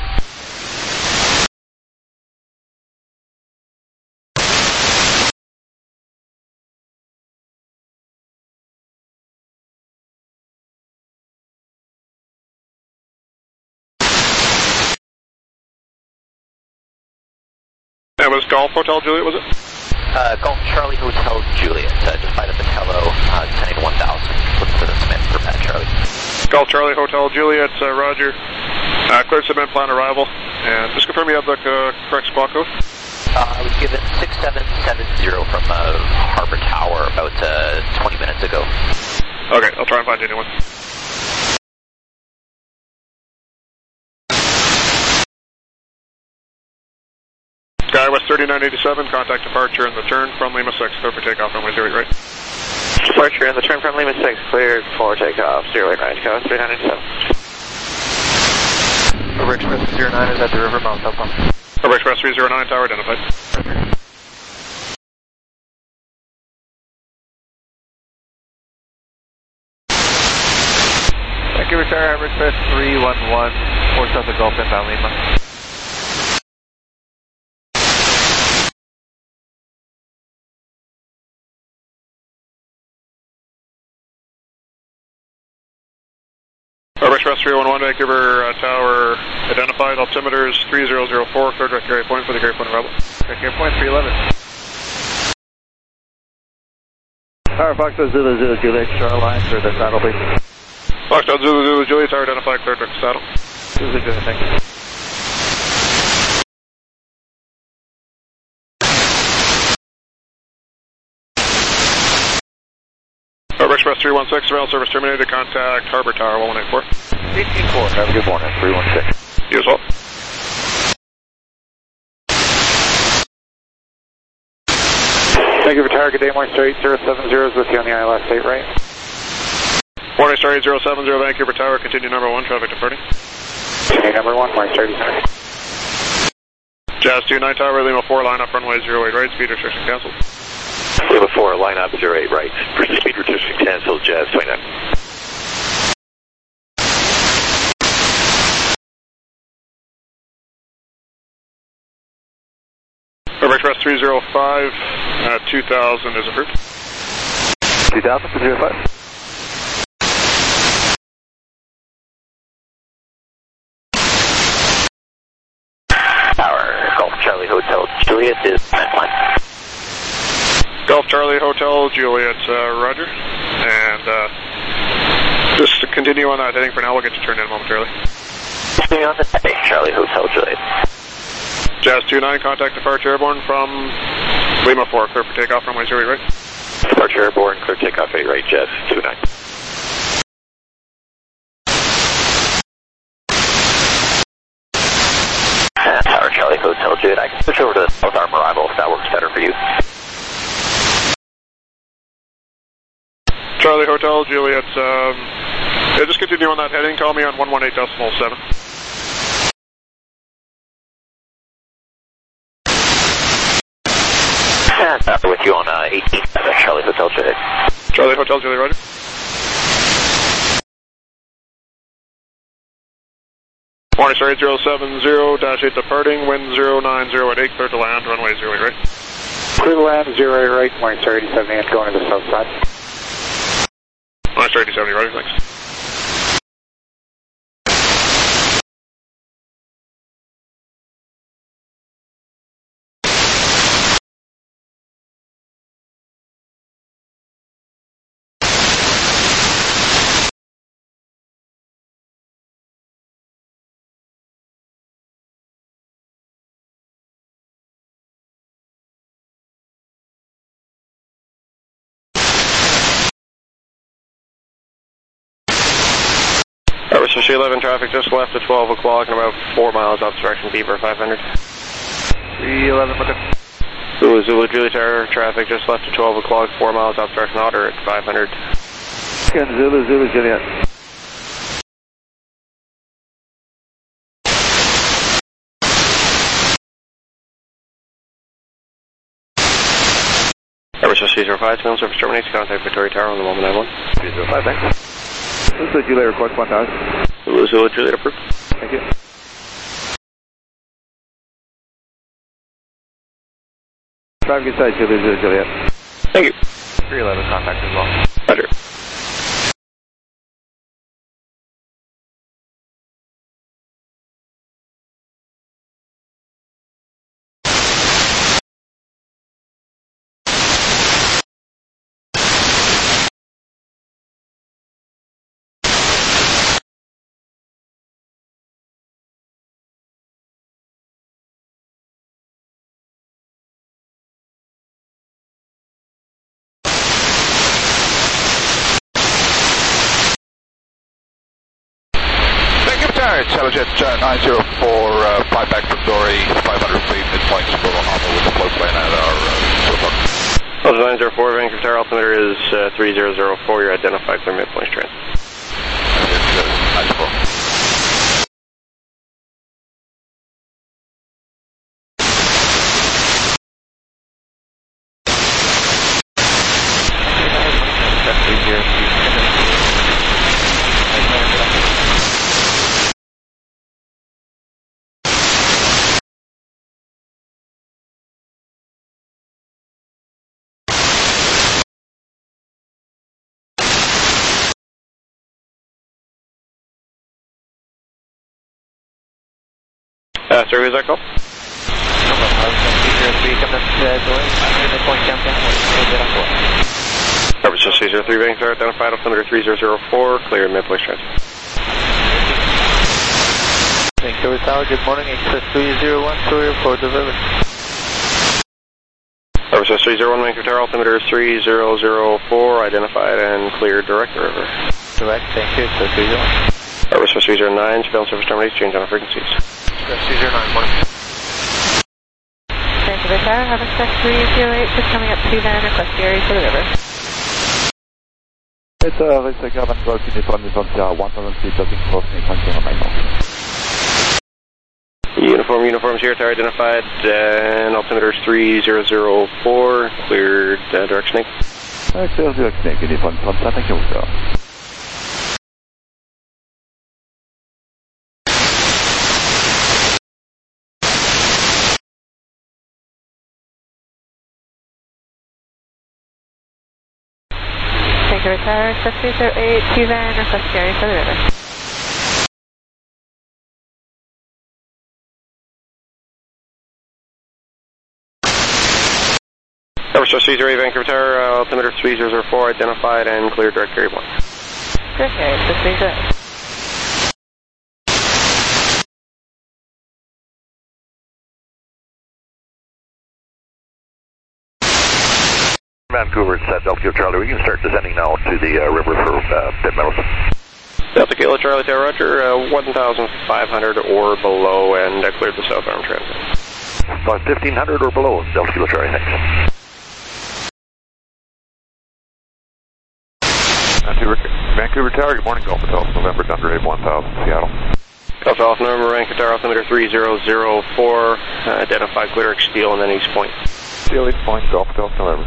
That was Golf Hotel Juliet, was it? Golf Charlie Hotel Juliet, just by the Patello, descending 1000, looking for the cement for Pat Charlie. Golf Charlie Hotel Juliet, roger. Cleared cement plan arrival. And just confirm you have the correct squawk code. I was given 6770 from Harbor Tower about 20 minutes ago. Okay, I'll try and find anyone. 3987, contact departure in the turn from Lima 6, clear for takeoff, runway 08 right. Departure in the turn from Lima 6, cleared for takeoff, 08 right, Coast 3987. Over Express 09 is at the river mouth, Alpha. Over Express 309, tower identified. Thank you, retire, Hammer Express 311, 4 south of Gulf inbound Lima. Over Express 311, Vancouver Tower identified, altimeters 3004, clear direct area point for the Great Point Rebel. Direct area point 311. Tower Foxtrot Zulu Zulu Juliet, shoreline for the saddle, please. Foxtrot Zulu Zulu Juliet, tower identified, clear direct saddle. Zulu Juliet, thank you. Over Express 316, surveillance service terminated, contact Harbor Tower 1184. 18-4, have a good morning, 316. You as well. Thank you for tower, good day, Morningstar 8070 is with you on the ILS 8 right. Morningstar 8070, Vancouver Tower, continue number 1, traffic departing. Continue number 1, Morningstar 8070. Jazz 29 Tower, Lima 4, line up runway 08 right, speed restriction cancelled. Lima 4, line up 08 right. Speed restriction canceled, Jazz 29. Over Express 305, 2000 is approved. 2000 for 305. Tower, Golf Charlie Hotel Juliet is line. Golf Charlie Hotel Juliet, roger. And just to continue on that heading for now, we'll get you turned in momentarily. Continue on the heading, Charlie Hotel Juliet. Jazz 29, contact departure airborne from Lima 4, clear for takeoff, runway 08 right. Departure airborne, clear takeoff 8 right, Jazz 29. Tower Charlie Hotel Juliet, I can switch over to South Arm arrival if that works better for you. Charlie Hotel Juliet, yeah, just continue on that heading, call me on 118.7. And with you on 18, Charlie Hotel Juliet. Charlie Hotel Juliet, roger. Morningstar 8070-8 departing, wind 090 at 8, clear to land, runway 08 right. Clear to land 08 right, Morningstar 8070 going to the south side. Morningstar 8070, roger, thanks. Mitsubishi 11 traffic just left at 12 o'clock and about 4 miles off direction Beaver 500. 311 looking. Zulu Juliet Tower traffic just left at 12 o'clock, 4 miles off direction Otter at 500. Again, Zulu Juliet. Airbus 305, film service terminates, contact Victoria Tower on the moment I want. 305, thanks. Zulu Juliet request 1000. Zulu Juliet approved. Thank you. Traffic inside Zulu Juliet. Thank you. 311 contact as well. Roger. Alright, Helijet 904, fly back from Dory, 500 feet, midpoint, Yokohama with the float plane at our Silver. Delta 904, Vancouver Tower, altimeter is 3004, you're identified, clear midpoint strand. Sir, who's that call? Coverage 303, Vancouver, identified, altimeter 3004, clear midpoint strand. Vancouver Tower, good morning, Express 301, Courier for delivery. Coverage 301, Vancouver Tower, altimeter 3004, identified and clear direct river. Direct, thank you, Express 301. Coverage 309, surveillance service terminates, change on frequencies. Express 309, morning. Vancouver Tower, have Express 308, just coming up to van, request the area for the river. It's let's take up and go to Nippon 1000 feet, touching close Nippon 9. Uniforms here, tower identified, and altimeter 3004, cleared direct snake. Clear direct snake, Nippon 1000, thank you, sir. Vancouver Tower, Express 308, to van, request the area for the river. Coverage 308, Vancouver Tower, altimeter 3004, identified and cleared direct area 1. Direct area, Express 308. Vancouver, it's Delta Kilo Charlie. We can start descending now to the river for Pitt Meadows. Delta Kilo Charlie, Tower Roger, 1,500 or below, and cleared the southbound transit. 1,500 or below, Delta Kilo Charlie, next. Vancouver Tower, good morning, Gulf Hotel, November, Thunder 1000, Seattle. Gulf Alpha November, Vancouver Tower, altimeter 3004, identified clear steel and then East Point. Steel, East Point, Gulf Hotel, November.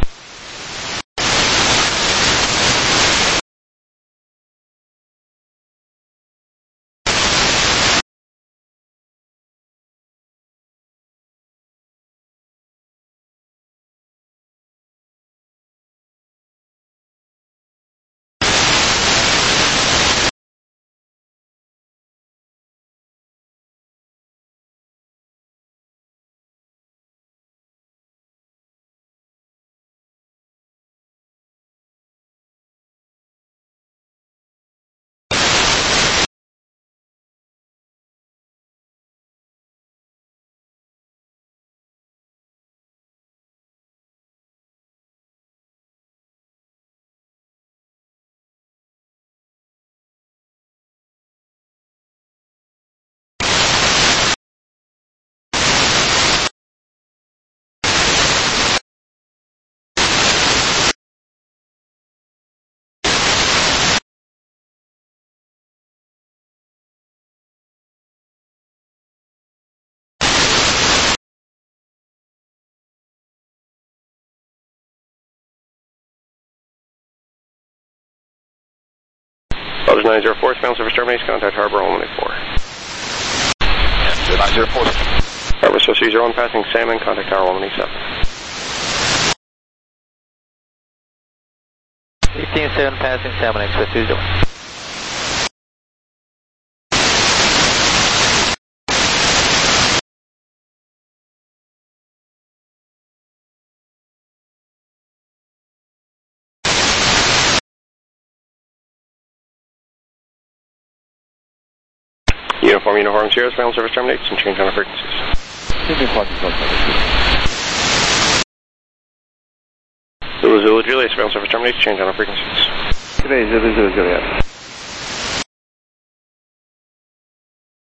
Approach 904, surveillance service terminates, contact Harbor Only 4. 904. Harbor Swiss 301, passing Salmon, contact Tower 117. 15-7, passing Salmon, Express 301. Uniform Sierra, surveillance service terminates and change on the frequencies. Zulu Juliet, surveillance service terminates, change on the frequencies. Zulu Juliet.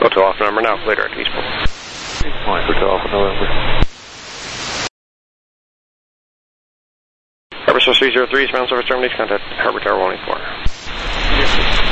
Hotel Alpha November now, clear direct eastbound. Hotel Alpha November. Harbor Source 303, eastbound service termination, contact Harbor Tower 184.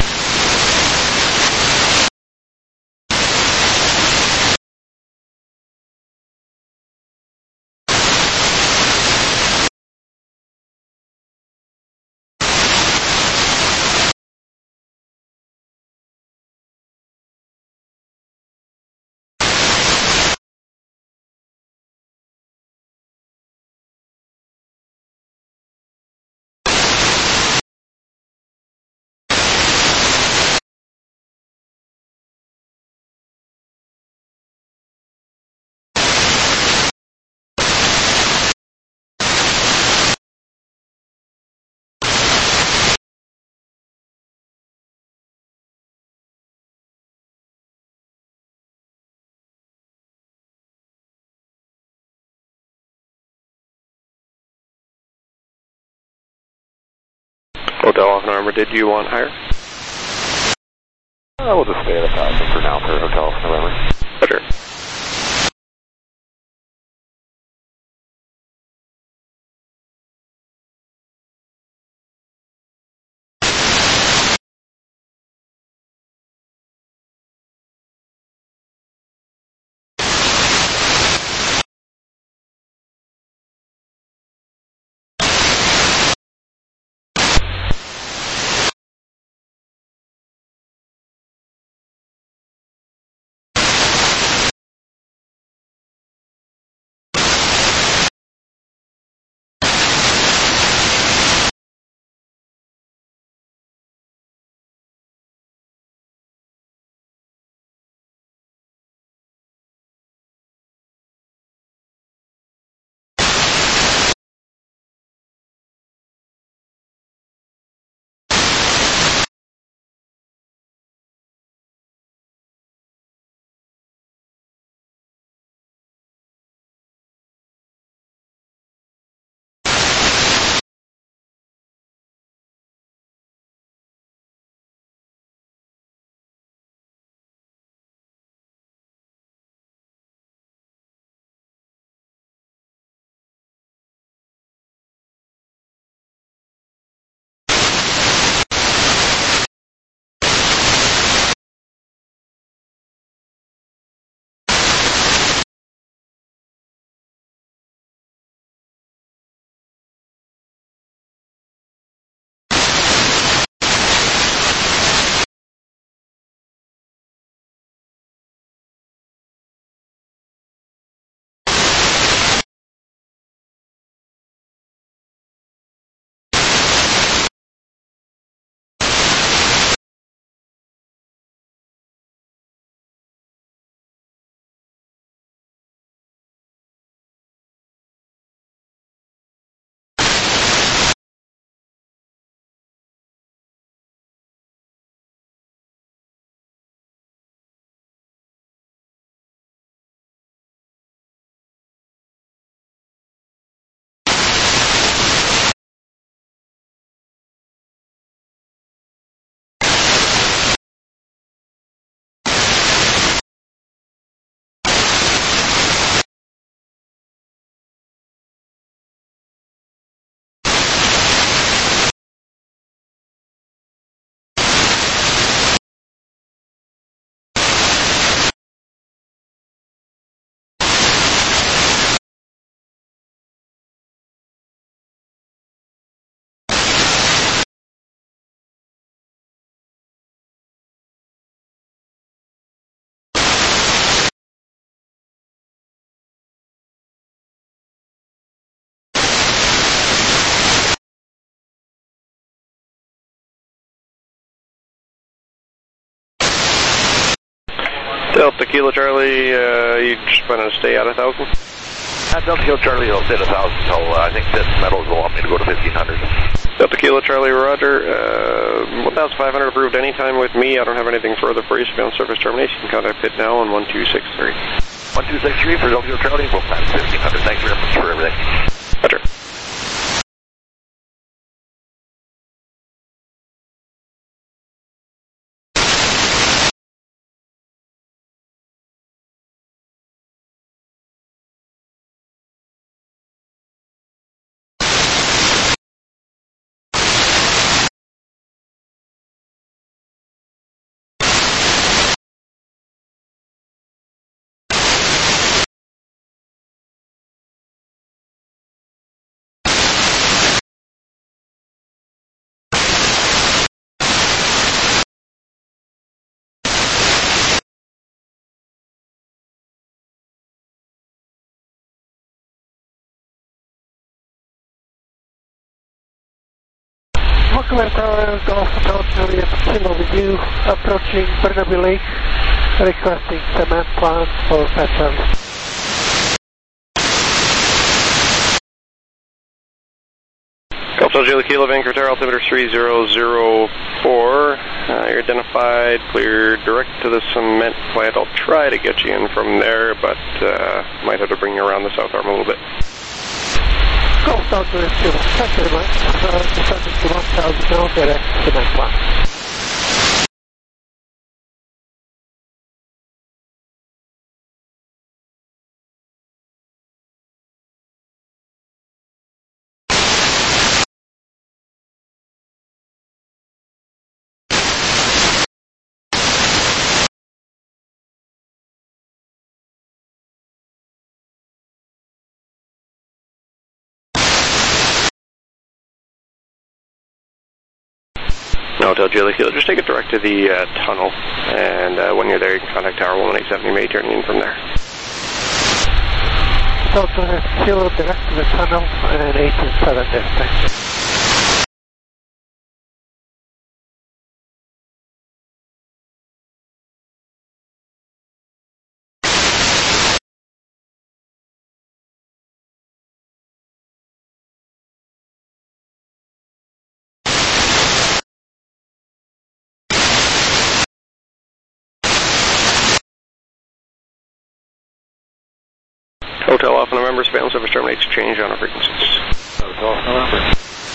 Hotel Alpha November, did you want higher? We'll just stay at 1,000 for now for Hotel Alpha November. Roger. Delta Kilo Charlie, you just plan to stay at 1,000? Delta Kilo Charlie will stay at 1,000 until I think this metals will want me to go to 1,500. Delta Kilo Charlie, roger. 1,500 approved anytime with me. I don't have anything further for you. Bound service termination. Contact PIT now on 1263. 1263 for Delta Kilo Charlie. We'll pass 1,500. Thanks very much for everything. Roger. Welcome to Tower Golf Hotel Juliet, single review, approaching Burnaby Lake, requesting cement plant for Petrol. Golf Hotel Juliet Kilo, Vancouver Tower, altimeter 3004. You're identified, clear direct to the cement plant. I'll try to get you in from there, but might have to bring you around the south arm a little bit. Golf Hotel Juliet Kilo, thank you very much. Descending to 1,000 now, direct cement plant. Hotel Juliet Kilo, just take it direct to the tunnel, and when you're there, you can contact Tower 11870. You may turn in from there. Hotel Kilo, direct to the tunnel, and 827 distance. Hotel Alpha November, surveillance service terminates, change on our frequencies. Hotel Alpha November.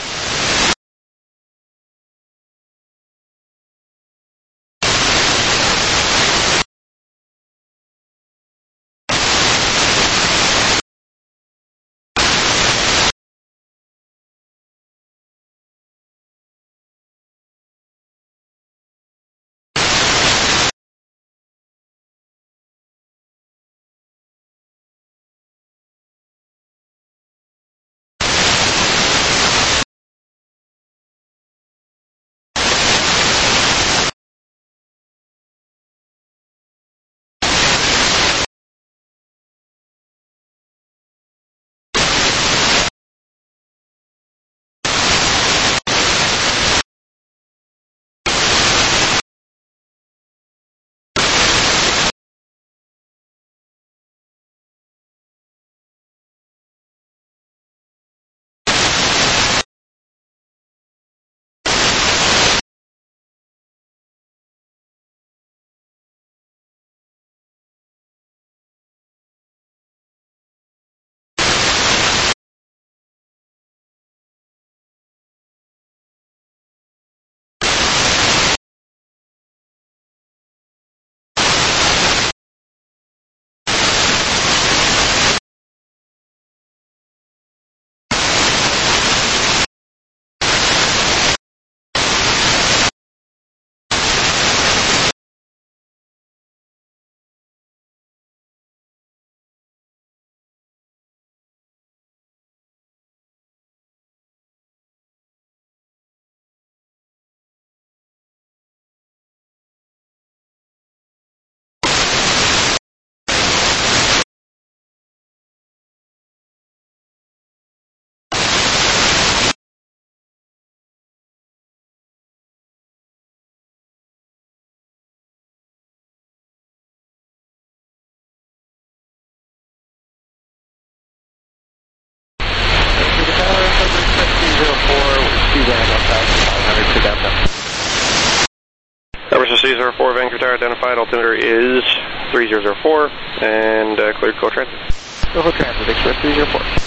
C04 Vancouver Tower identified, altimeter is 3004, and cleared co-transit. Co-transit, Express 304.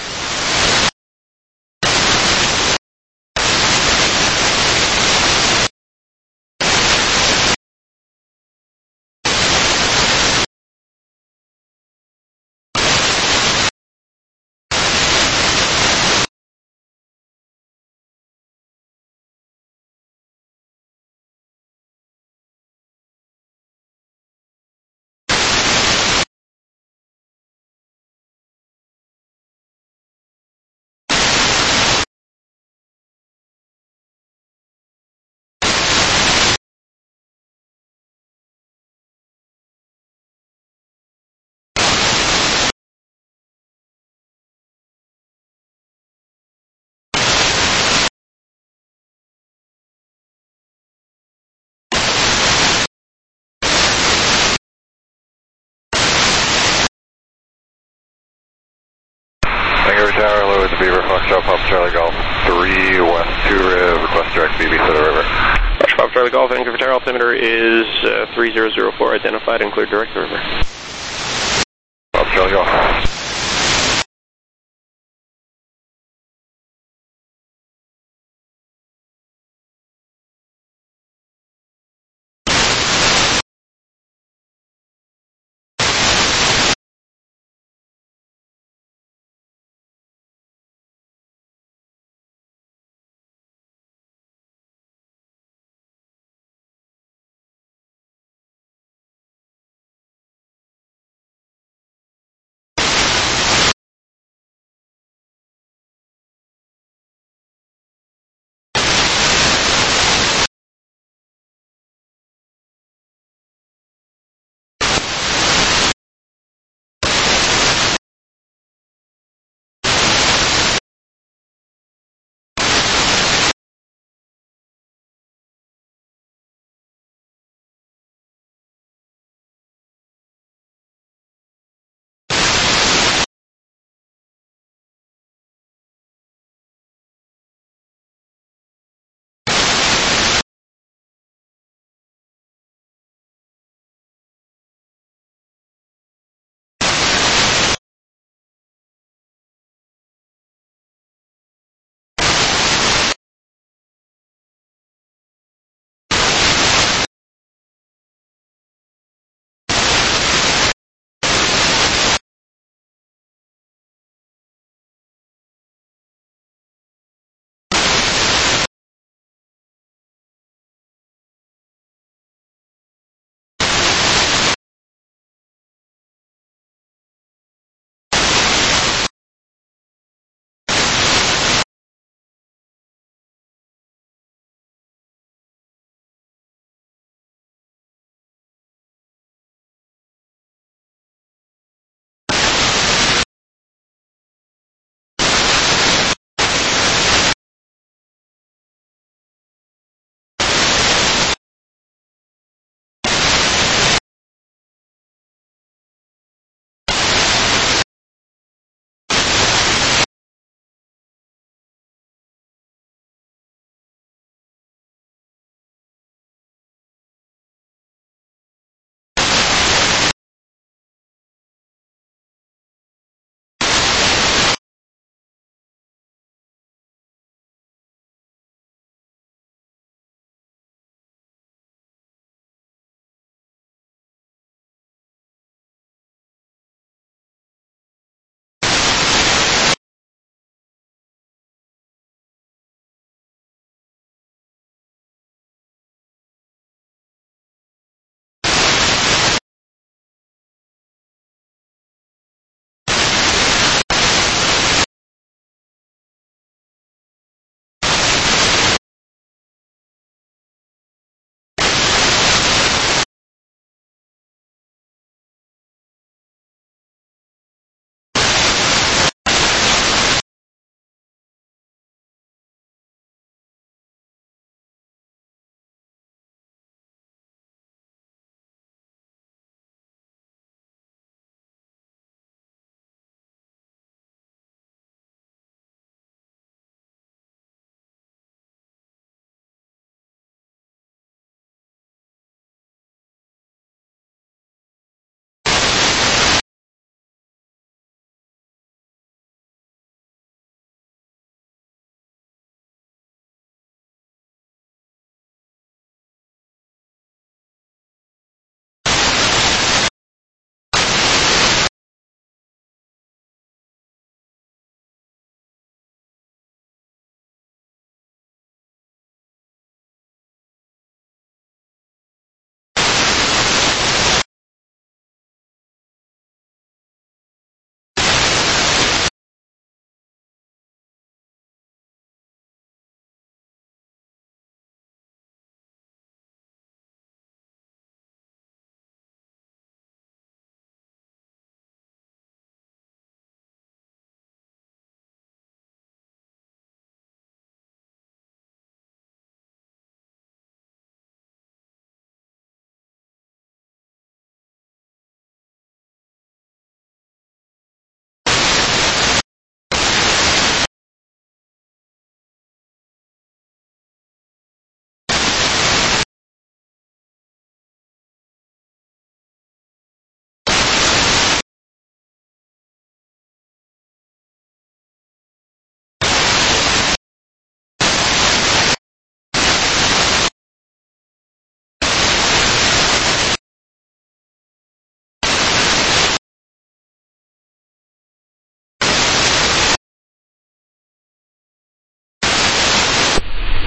Beaver, Foxtrot, Papa Charlie Golf, 3 West 2 Riv, request direct BB to the river. Papa Charlie Golf, Vancouver Tower, altimeter is 3004, identified and cleared direct to the river. Papa Charlie Golf.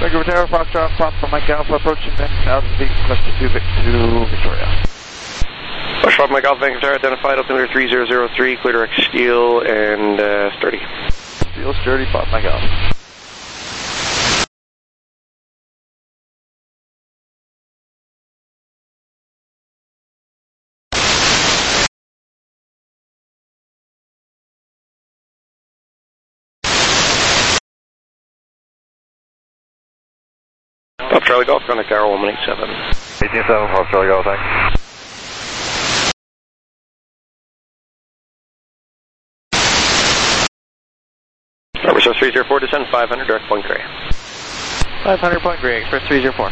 Vancouver Tower, Foxtrot, Papa Mike Alpha, approaching 10,000 feet, requested to Victoria. Foxtrot Mike Alpha, Vancouver Tower, identified altimeter 3003, clear direct steel and sturdy. Steel, sturdy, Papa Mike Alpha. Pop Charlie Golf, contact tower 187. 187, Pop Charlie Golf, thanks. Express 304, descend 500, direct Point Grey. 500 Point Grey, Express 304.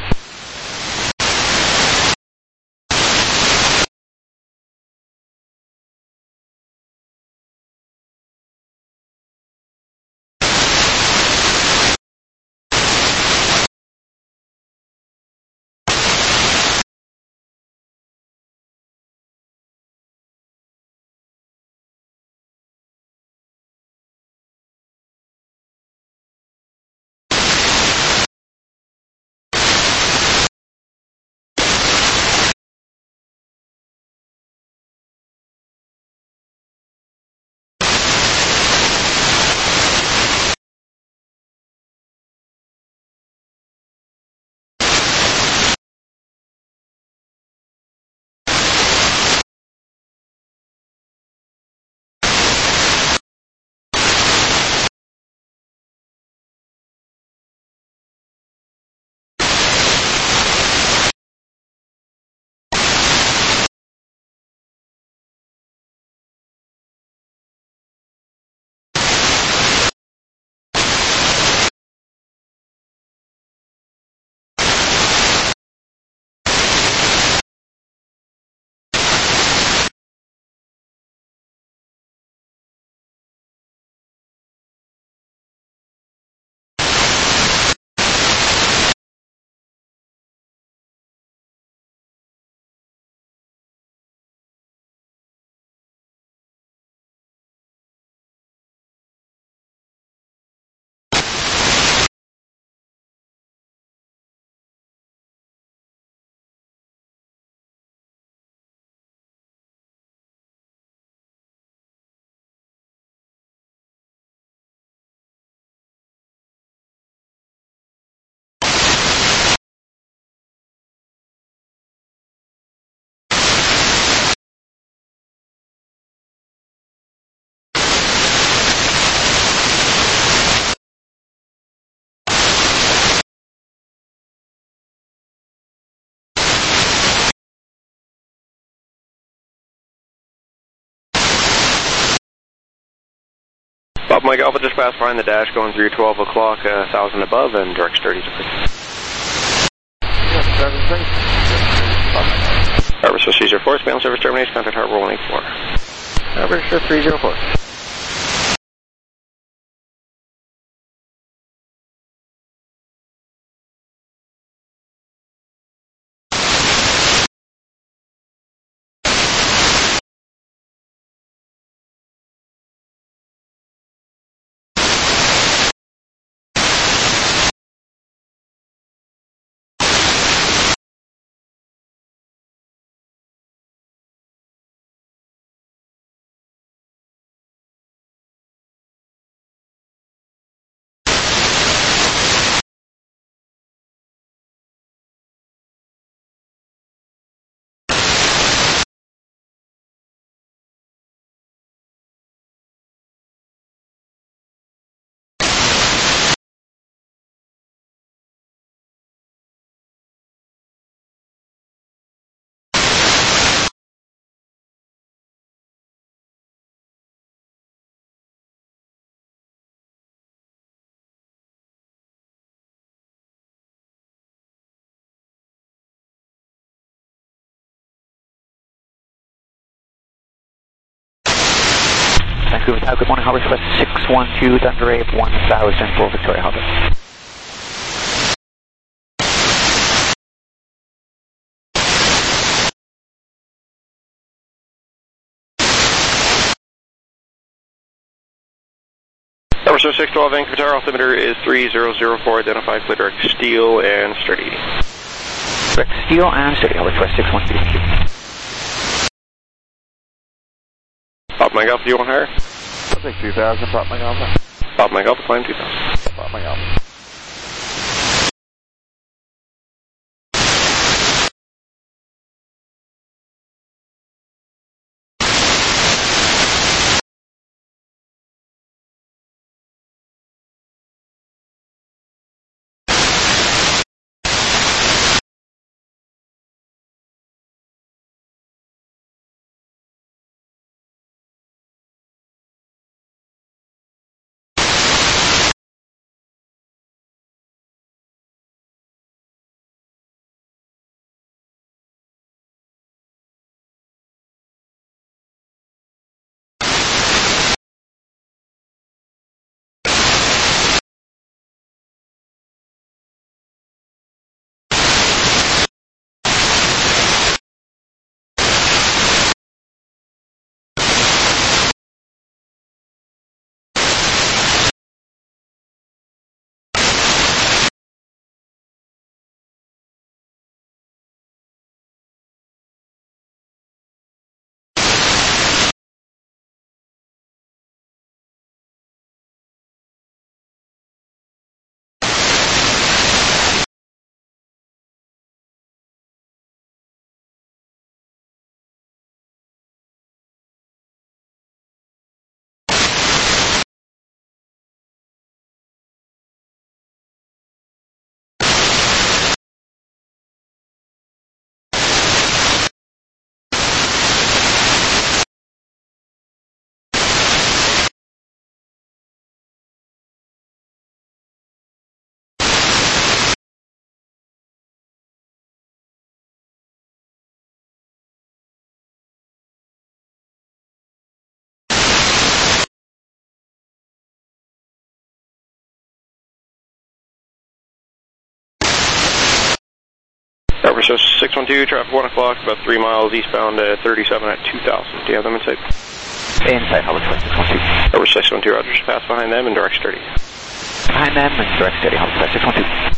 Pop Mike Alpha, just passed behind the dash, going through 12 o'clock, 1,000 above, and direct sturdy to Harbor Swiss 304, span service termination, contact Harbor 184. Harbor Swiss 304. Vancouver Tower, good morning, Harbor Express 612, Thunder Wave 1000 for Victoria Harbor. Harbor Officer 612 Vancouver Tower, altimeter is 3004, identify clear direct steel and steady. Direct steel and steady, I'll request 612. Pop Mike Alpha, do you want higher? I'll take 2,000, Pop Mike Alpha. Pop Mike Alpha, climb 2,000. Pop Mike Alpha. Officer 612, traffic 1 o'clock, about 3 miles eastbound at 37 at 2,000. Do you have them in sight? Inside, I'll request 612. Over 612, Roger, just pass behind them and direct steady. Behind them and direct steady, I'll request 612.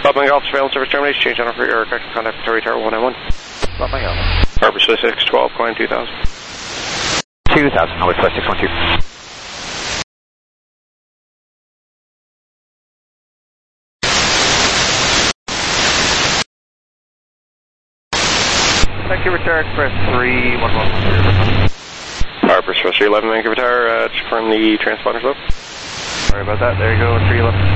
Buffalo Golf surveillance service termination. Change on for your contact Victoria Tower 191. Buffalo Golf. Harbor 612, climb 2000. 2000, Harbor 612. Vancouver Tower Express 311. Harbor Express 311, Vancouver Tower, from the transponder slope. Sorry about that, there you go, 311.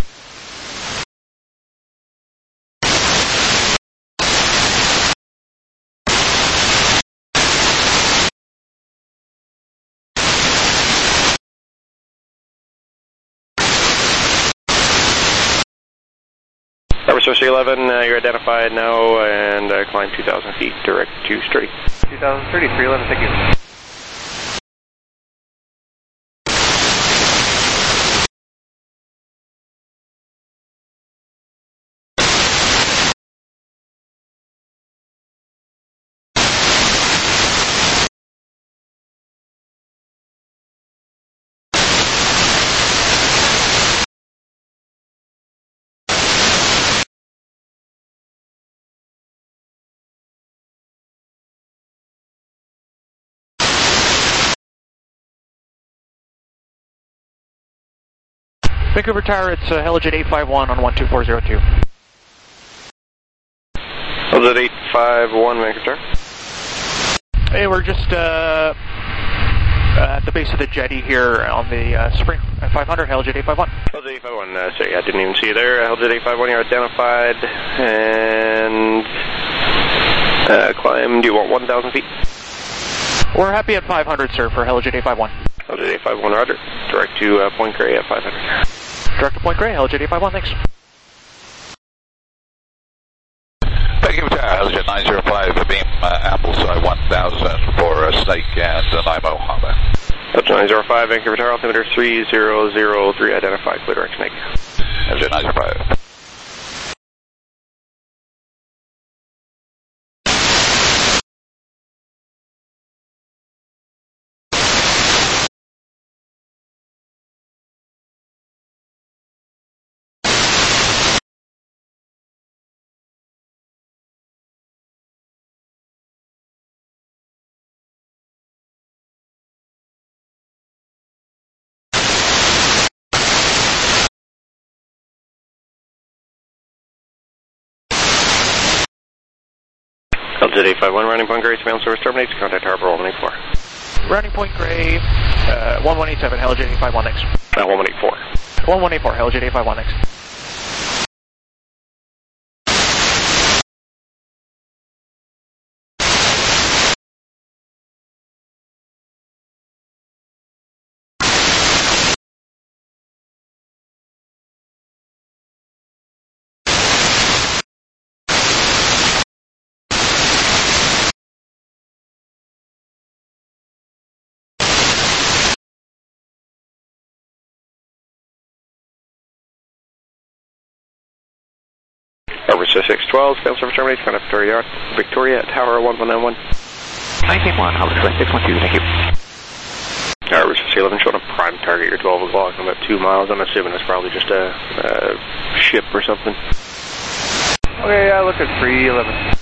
Harbor Express 311, you're identified now, and climb 2,000 feet, direct to Sturdy. 2,000, 311, thank you. Vancouver Tower, it's Helijet 851 on 12402. Helijet 851, Vancouver Tower. Hey, we're just at the base of the jetty here on the Spring 500, Helijet 851. Helijet 851, sorry, I didn't even see you there. Helijet 851, you're identified, and climb, do you want 1,000 feet? We're happy at 500, sir, for Helijet 851. Helijet 851, roger. Direct to Point Grey at 500. Direct to Point Grey, Helijet 851, thanks. Vancouver Tower, Helijet 905, beam Ambleside 1000 for Snake and Nanaimo Honda. Helijet 905, Vancouver Tower, altimeter 3003, identified, clear direct Snake. Helijet 905. Helijet 851, rounding Point Grey, surveillance service terminates, contact Harbor 184. Rounding Point Grey, 1187, Helijet 851, thanks. 1184. 1184, Helijet 851, thanks. Harbor 612, surveillance service terminates, contact Victoria Tower 1191. 981, Harbor 612, thank you. Harbor 611, showing a prime target, you're 12 o'clock, I'm about 2 miles, I'm assuming it's probably just a ship or something. Okay, look at 311.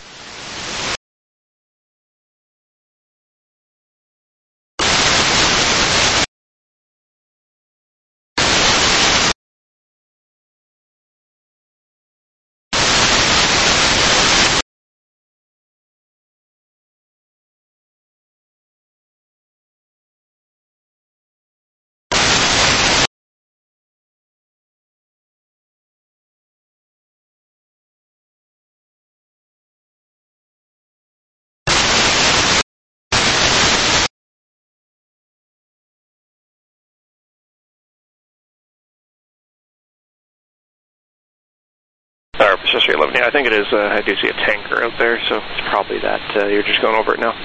Harbor 611, yeah, I think it is, I do see a tanker out there, so it's probably that, you're just going over it now.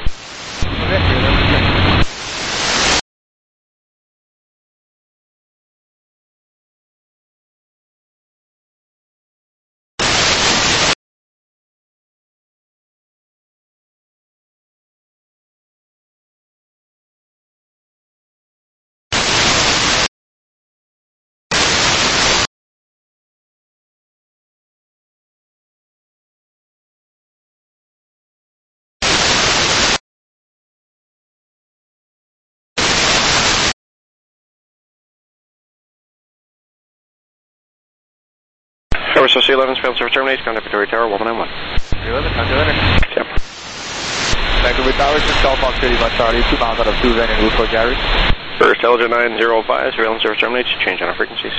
Tower so C11, failed service terminates, contact Victoria Tower 1191. C11, talk to you later. Yep. Vancouver Tower, South Fox 31 Charlie, 2 miles out of 2 Van in route for Gary. First Intelligent 905, surveillance service terminates, change on our frequencies.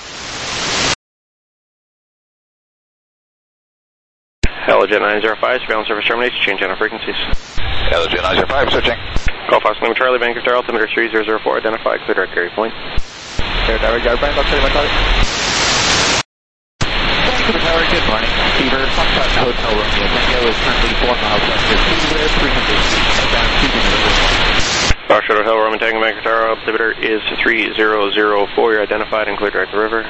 Intelligent 905, surveillance service terminates, change on our frequencies. Intelligent 905, switching. Golf Fox Lima Charlie, Vancouver Tower, altimeter 3004, identify, clear direct Gary Point. Clear direct Gary Point, Dr. Charlie. Vancouver Tower, good morning. Fever, Foxtrot Hotel Romeo Tango is currently 4 miles west of Fever, 300 feet, southbound to the river. Foxtrot Hotel Romeo Tango, Vancouver Tower, altimeter is 3004, you're identified and clear direct the river.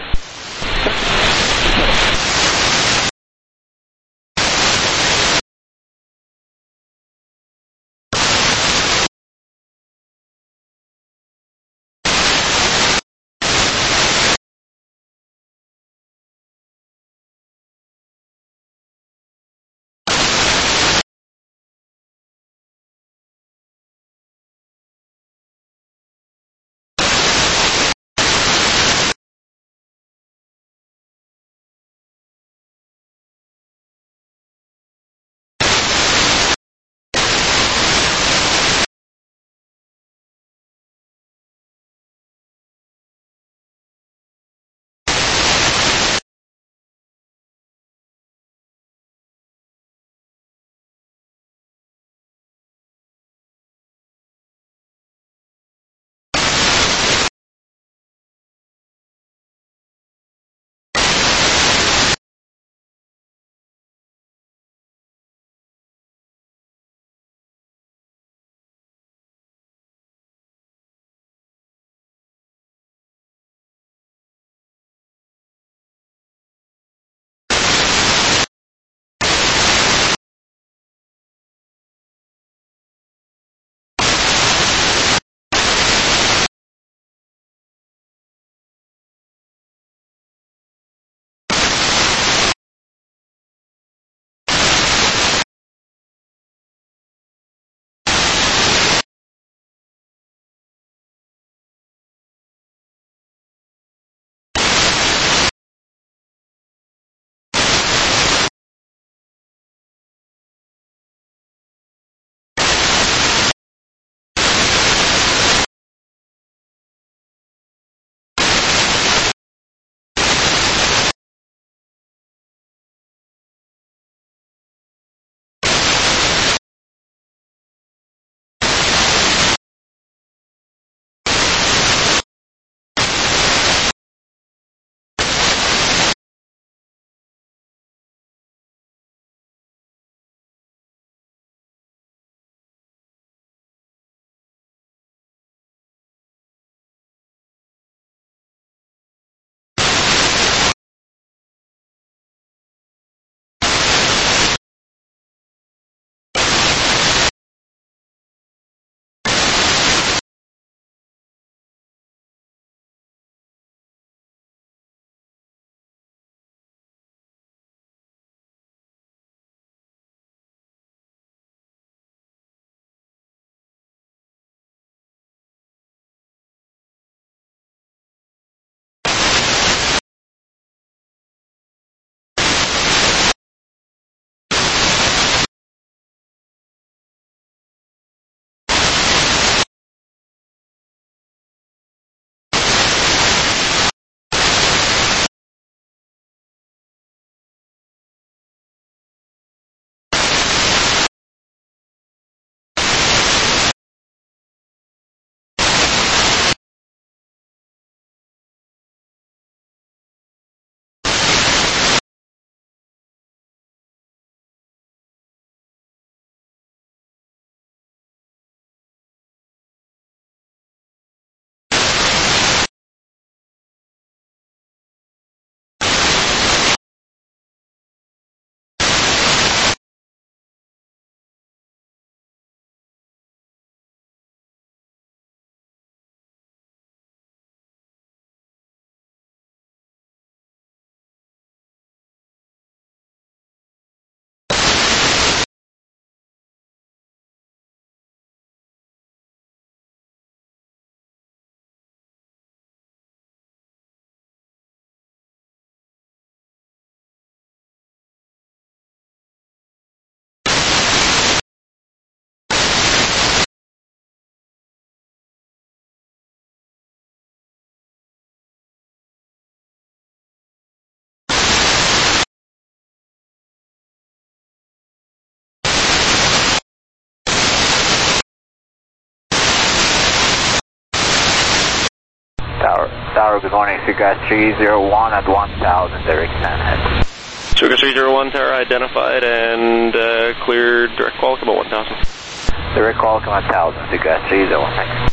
Tower, good morning. Seagrass 301 at 1000, direct head. Seagrass 301, Tower identified and cleared direct Qualcomm at 1000. Direct Qualcomm at 1000, Seagrass 301, thanks.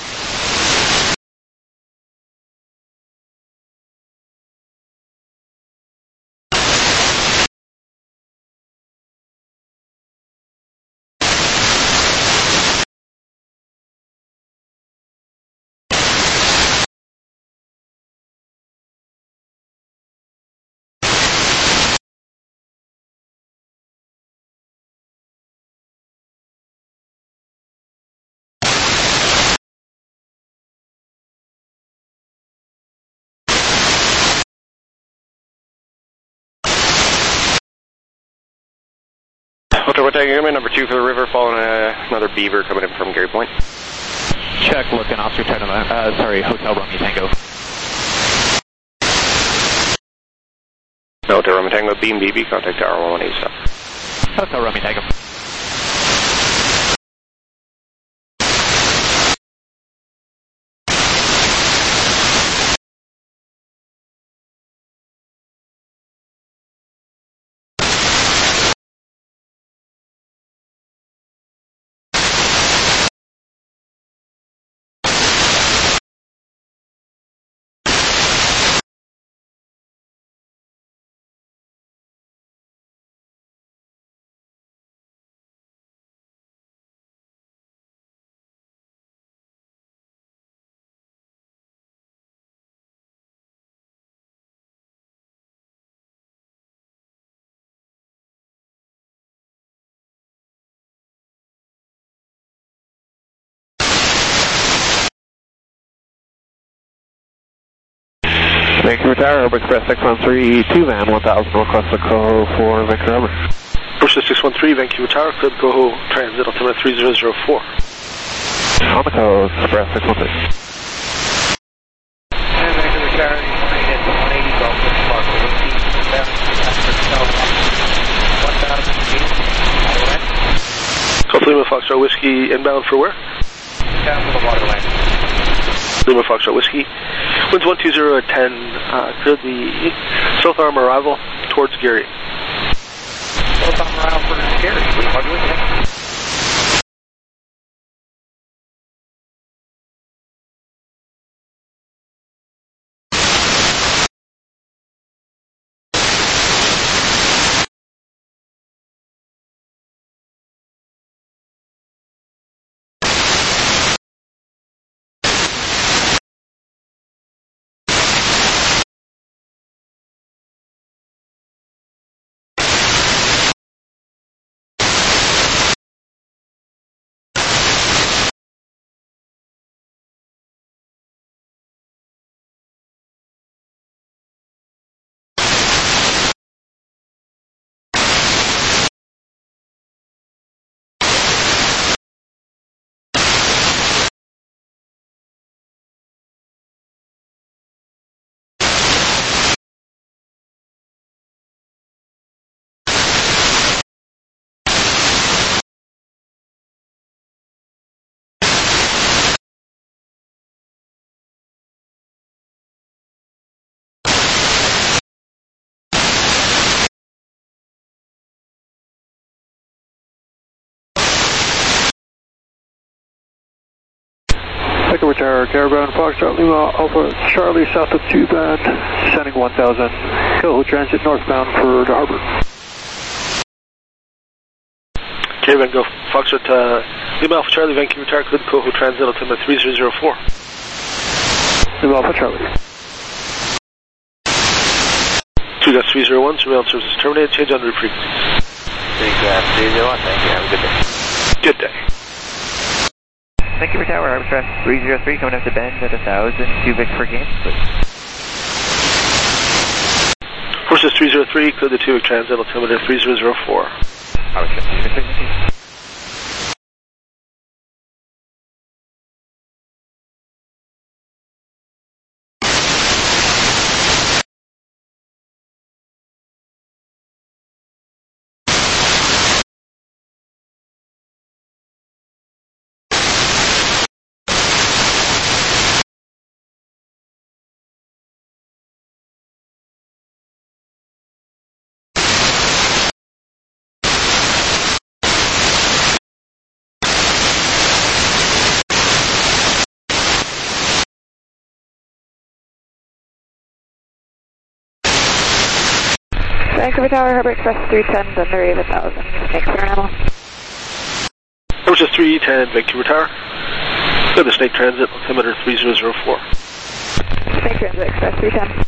Okay, we're taking number 2 for the river, following another beaver coming in from Gary Point. Check, looking, Officer Hotel Romeo Tango. No, Hotel Romeo Tango, Beam BB, contact Tower 118 stop. Hotel Romeo Tango. Vancouver Tower, Urban Express 613, van 1000, request a Coho for Vancouver. Bursha 613, Vancouver Tower, cleared Coho, transit altimeter 3004. On the Coho, Express 613. And Vancouver Tower, you want to hit 180 Golf Park, 1000 feet, waterline. Golf Lima Foxtrot Whiskey, inbound for where? Down to the waterline. Lima Foxtrot Whiskey. Winds 120 at 10, clear the south arm arrival towards Gary. South arm arrival for Gary, please, what do you think? Vancouver Tower, Caravan, Foxtrot Lima, Alpha Charlie, south of 2 band, sending 1000, Coho transit northbound for the harbor. Caravan, go Foxtrot Lima Alpha Charlie, Vancouver Tower, cleared Coho, transit altimeter 3004. Lima Alpha Charlie. 2-301, surveillance services terminated, change on route frequencies. 301, thank you, have a good day. Good day. Vancouver Tower, Harbor Express 303, coming up to Bend at 1000, cubic per game, please. Horses 303, clear the 2 transit altimeter 3004. Harbor Express 303. Vancouver Tower, Harbor Express 310, Thunder 8000. Thanks for animal. That was just 310 Vancouver Tower. Go to Snake Transit, altimeter 3004. Snake Transit Express 310.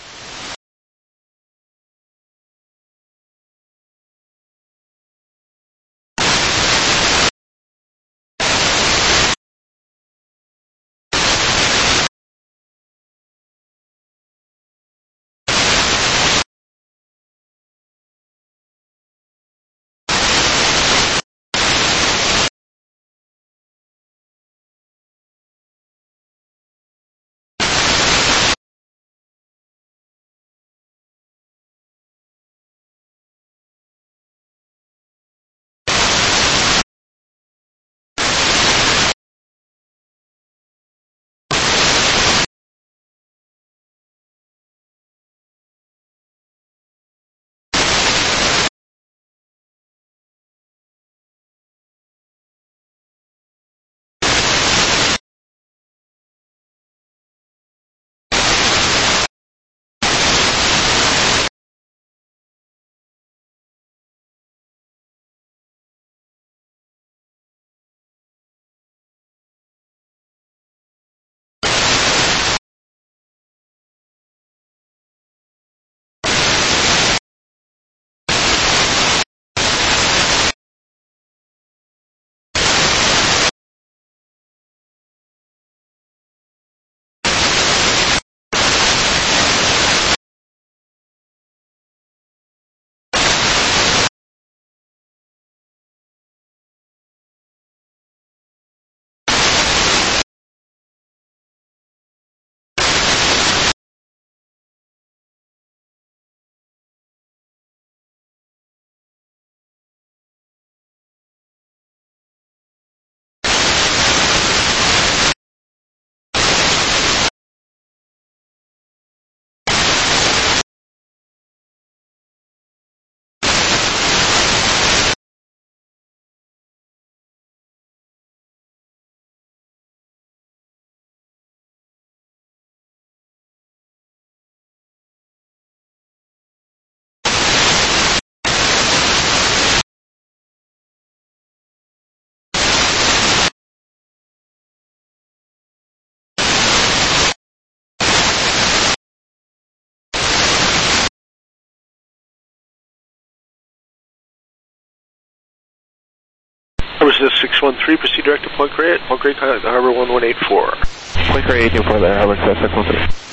Harbor 613, proceed direct to Point Grey. Point Grey, contact the Harbor 1184. Point Grey 824 there, Harbor 613.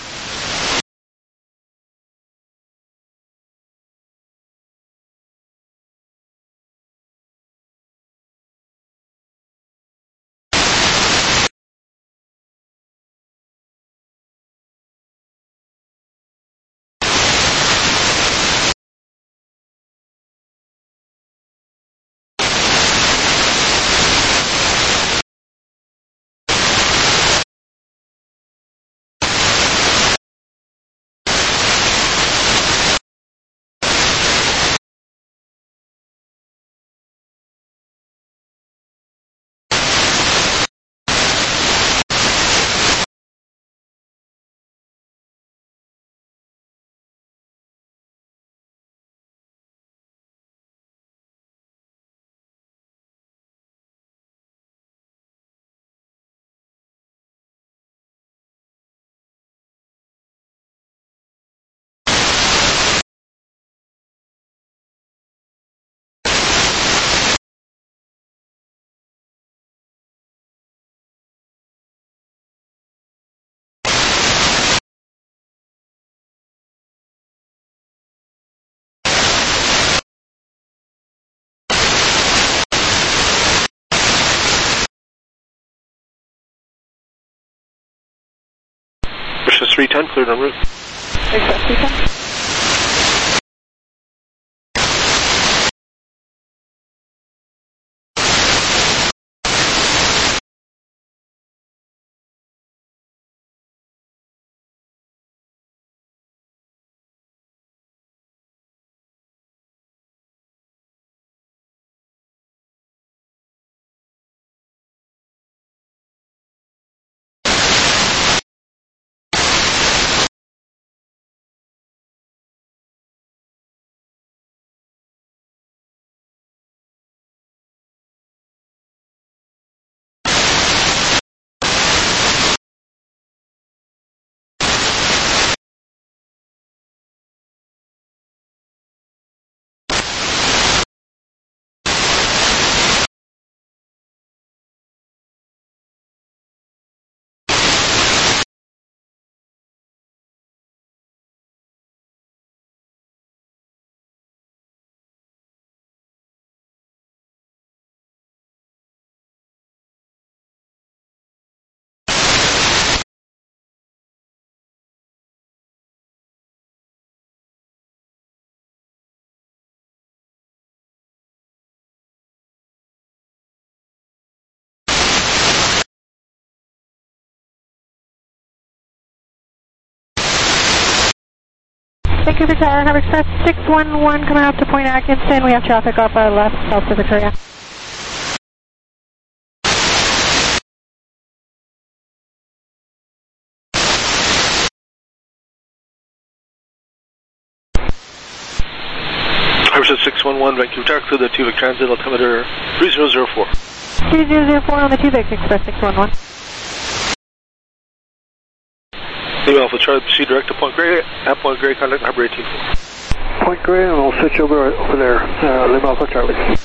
Express 310, cleared en route. Express 310. Vancouver Tower, Harbor Express 611 coming up to Point Atkinson. We have traffic off our left, South to Victoria. Harbor 611, Vancouver Tower, clear the 2 Vic Transit, altimeter 3004. 3004 on the 2 Vic Express 611. Lima Alpha Charlie, proceed direct to Point Grey. At Point Grey, contact Harbor 184. Point Grey, and we'll switch over there. Lima Alpha Charlie.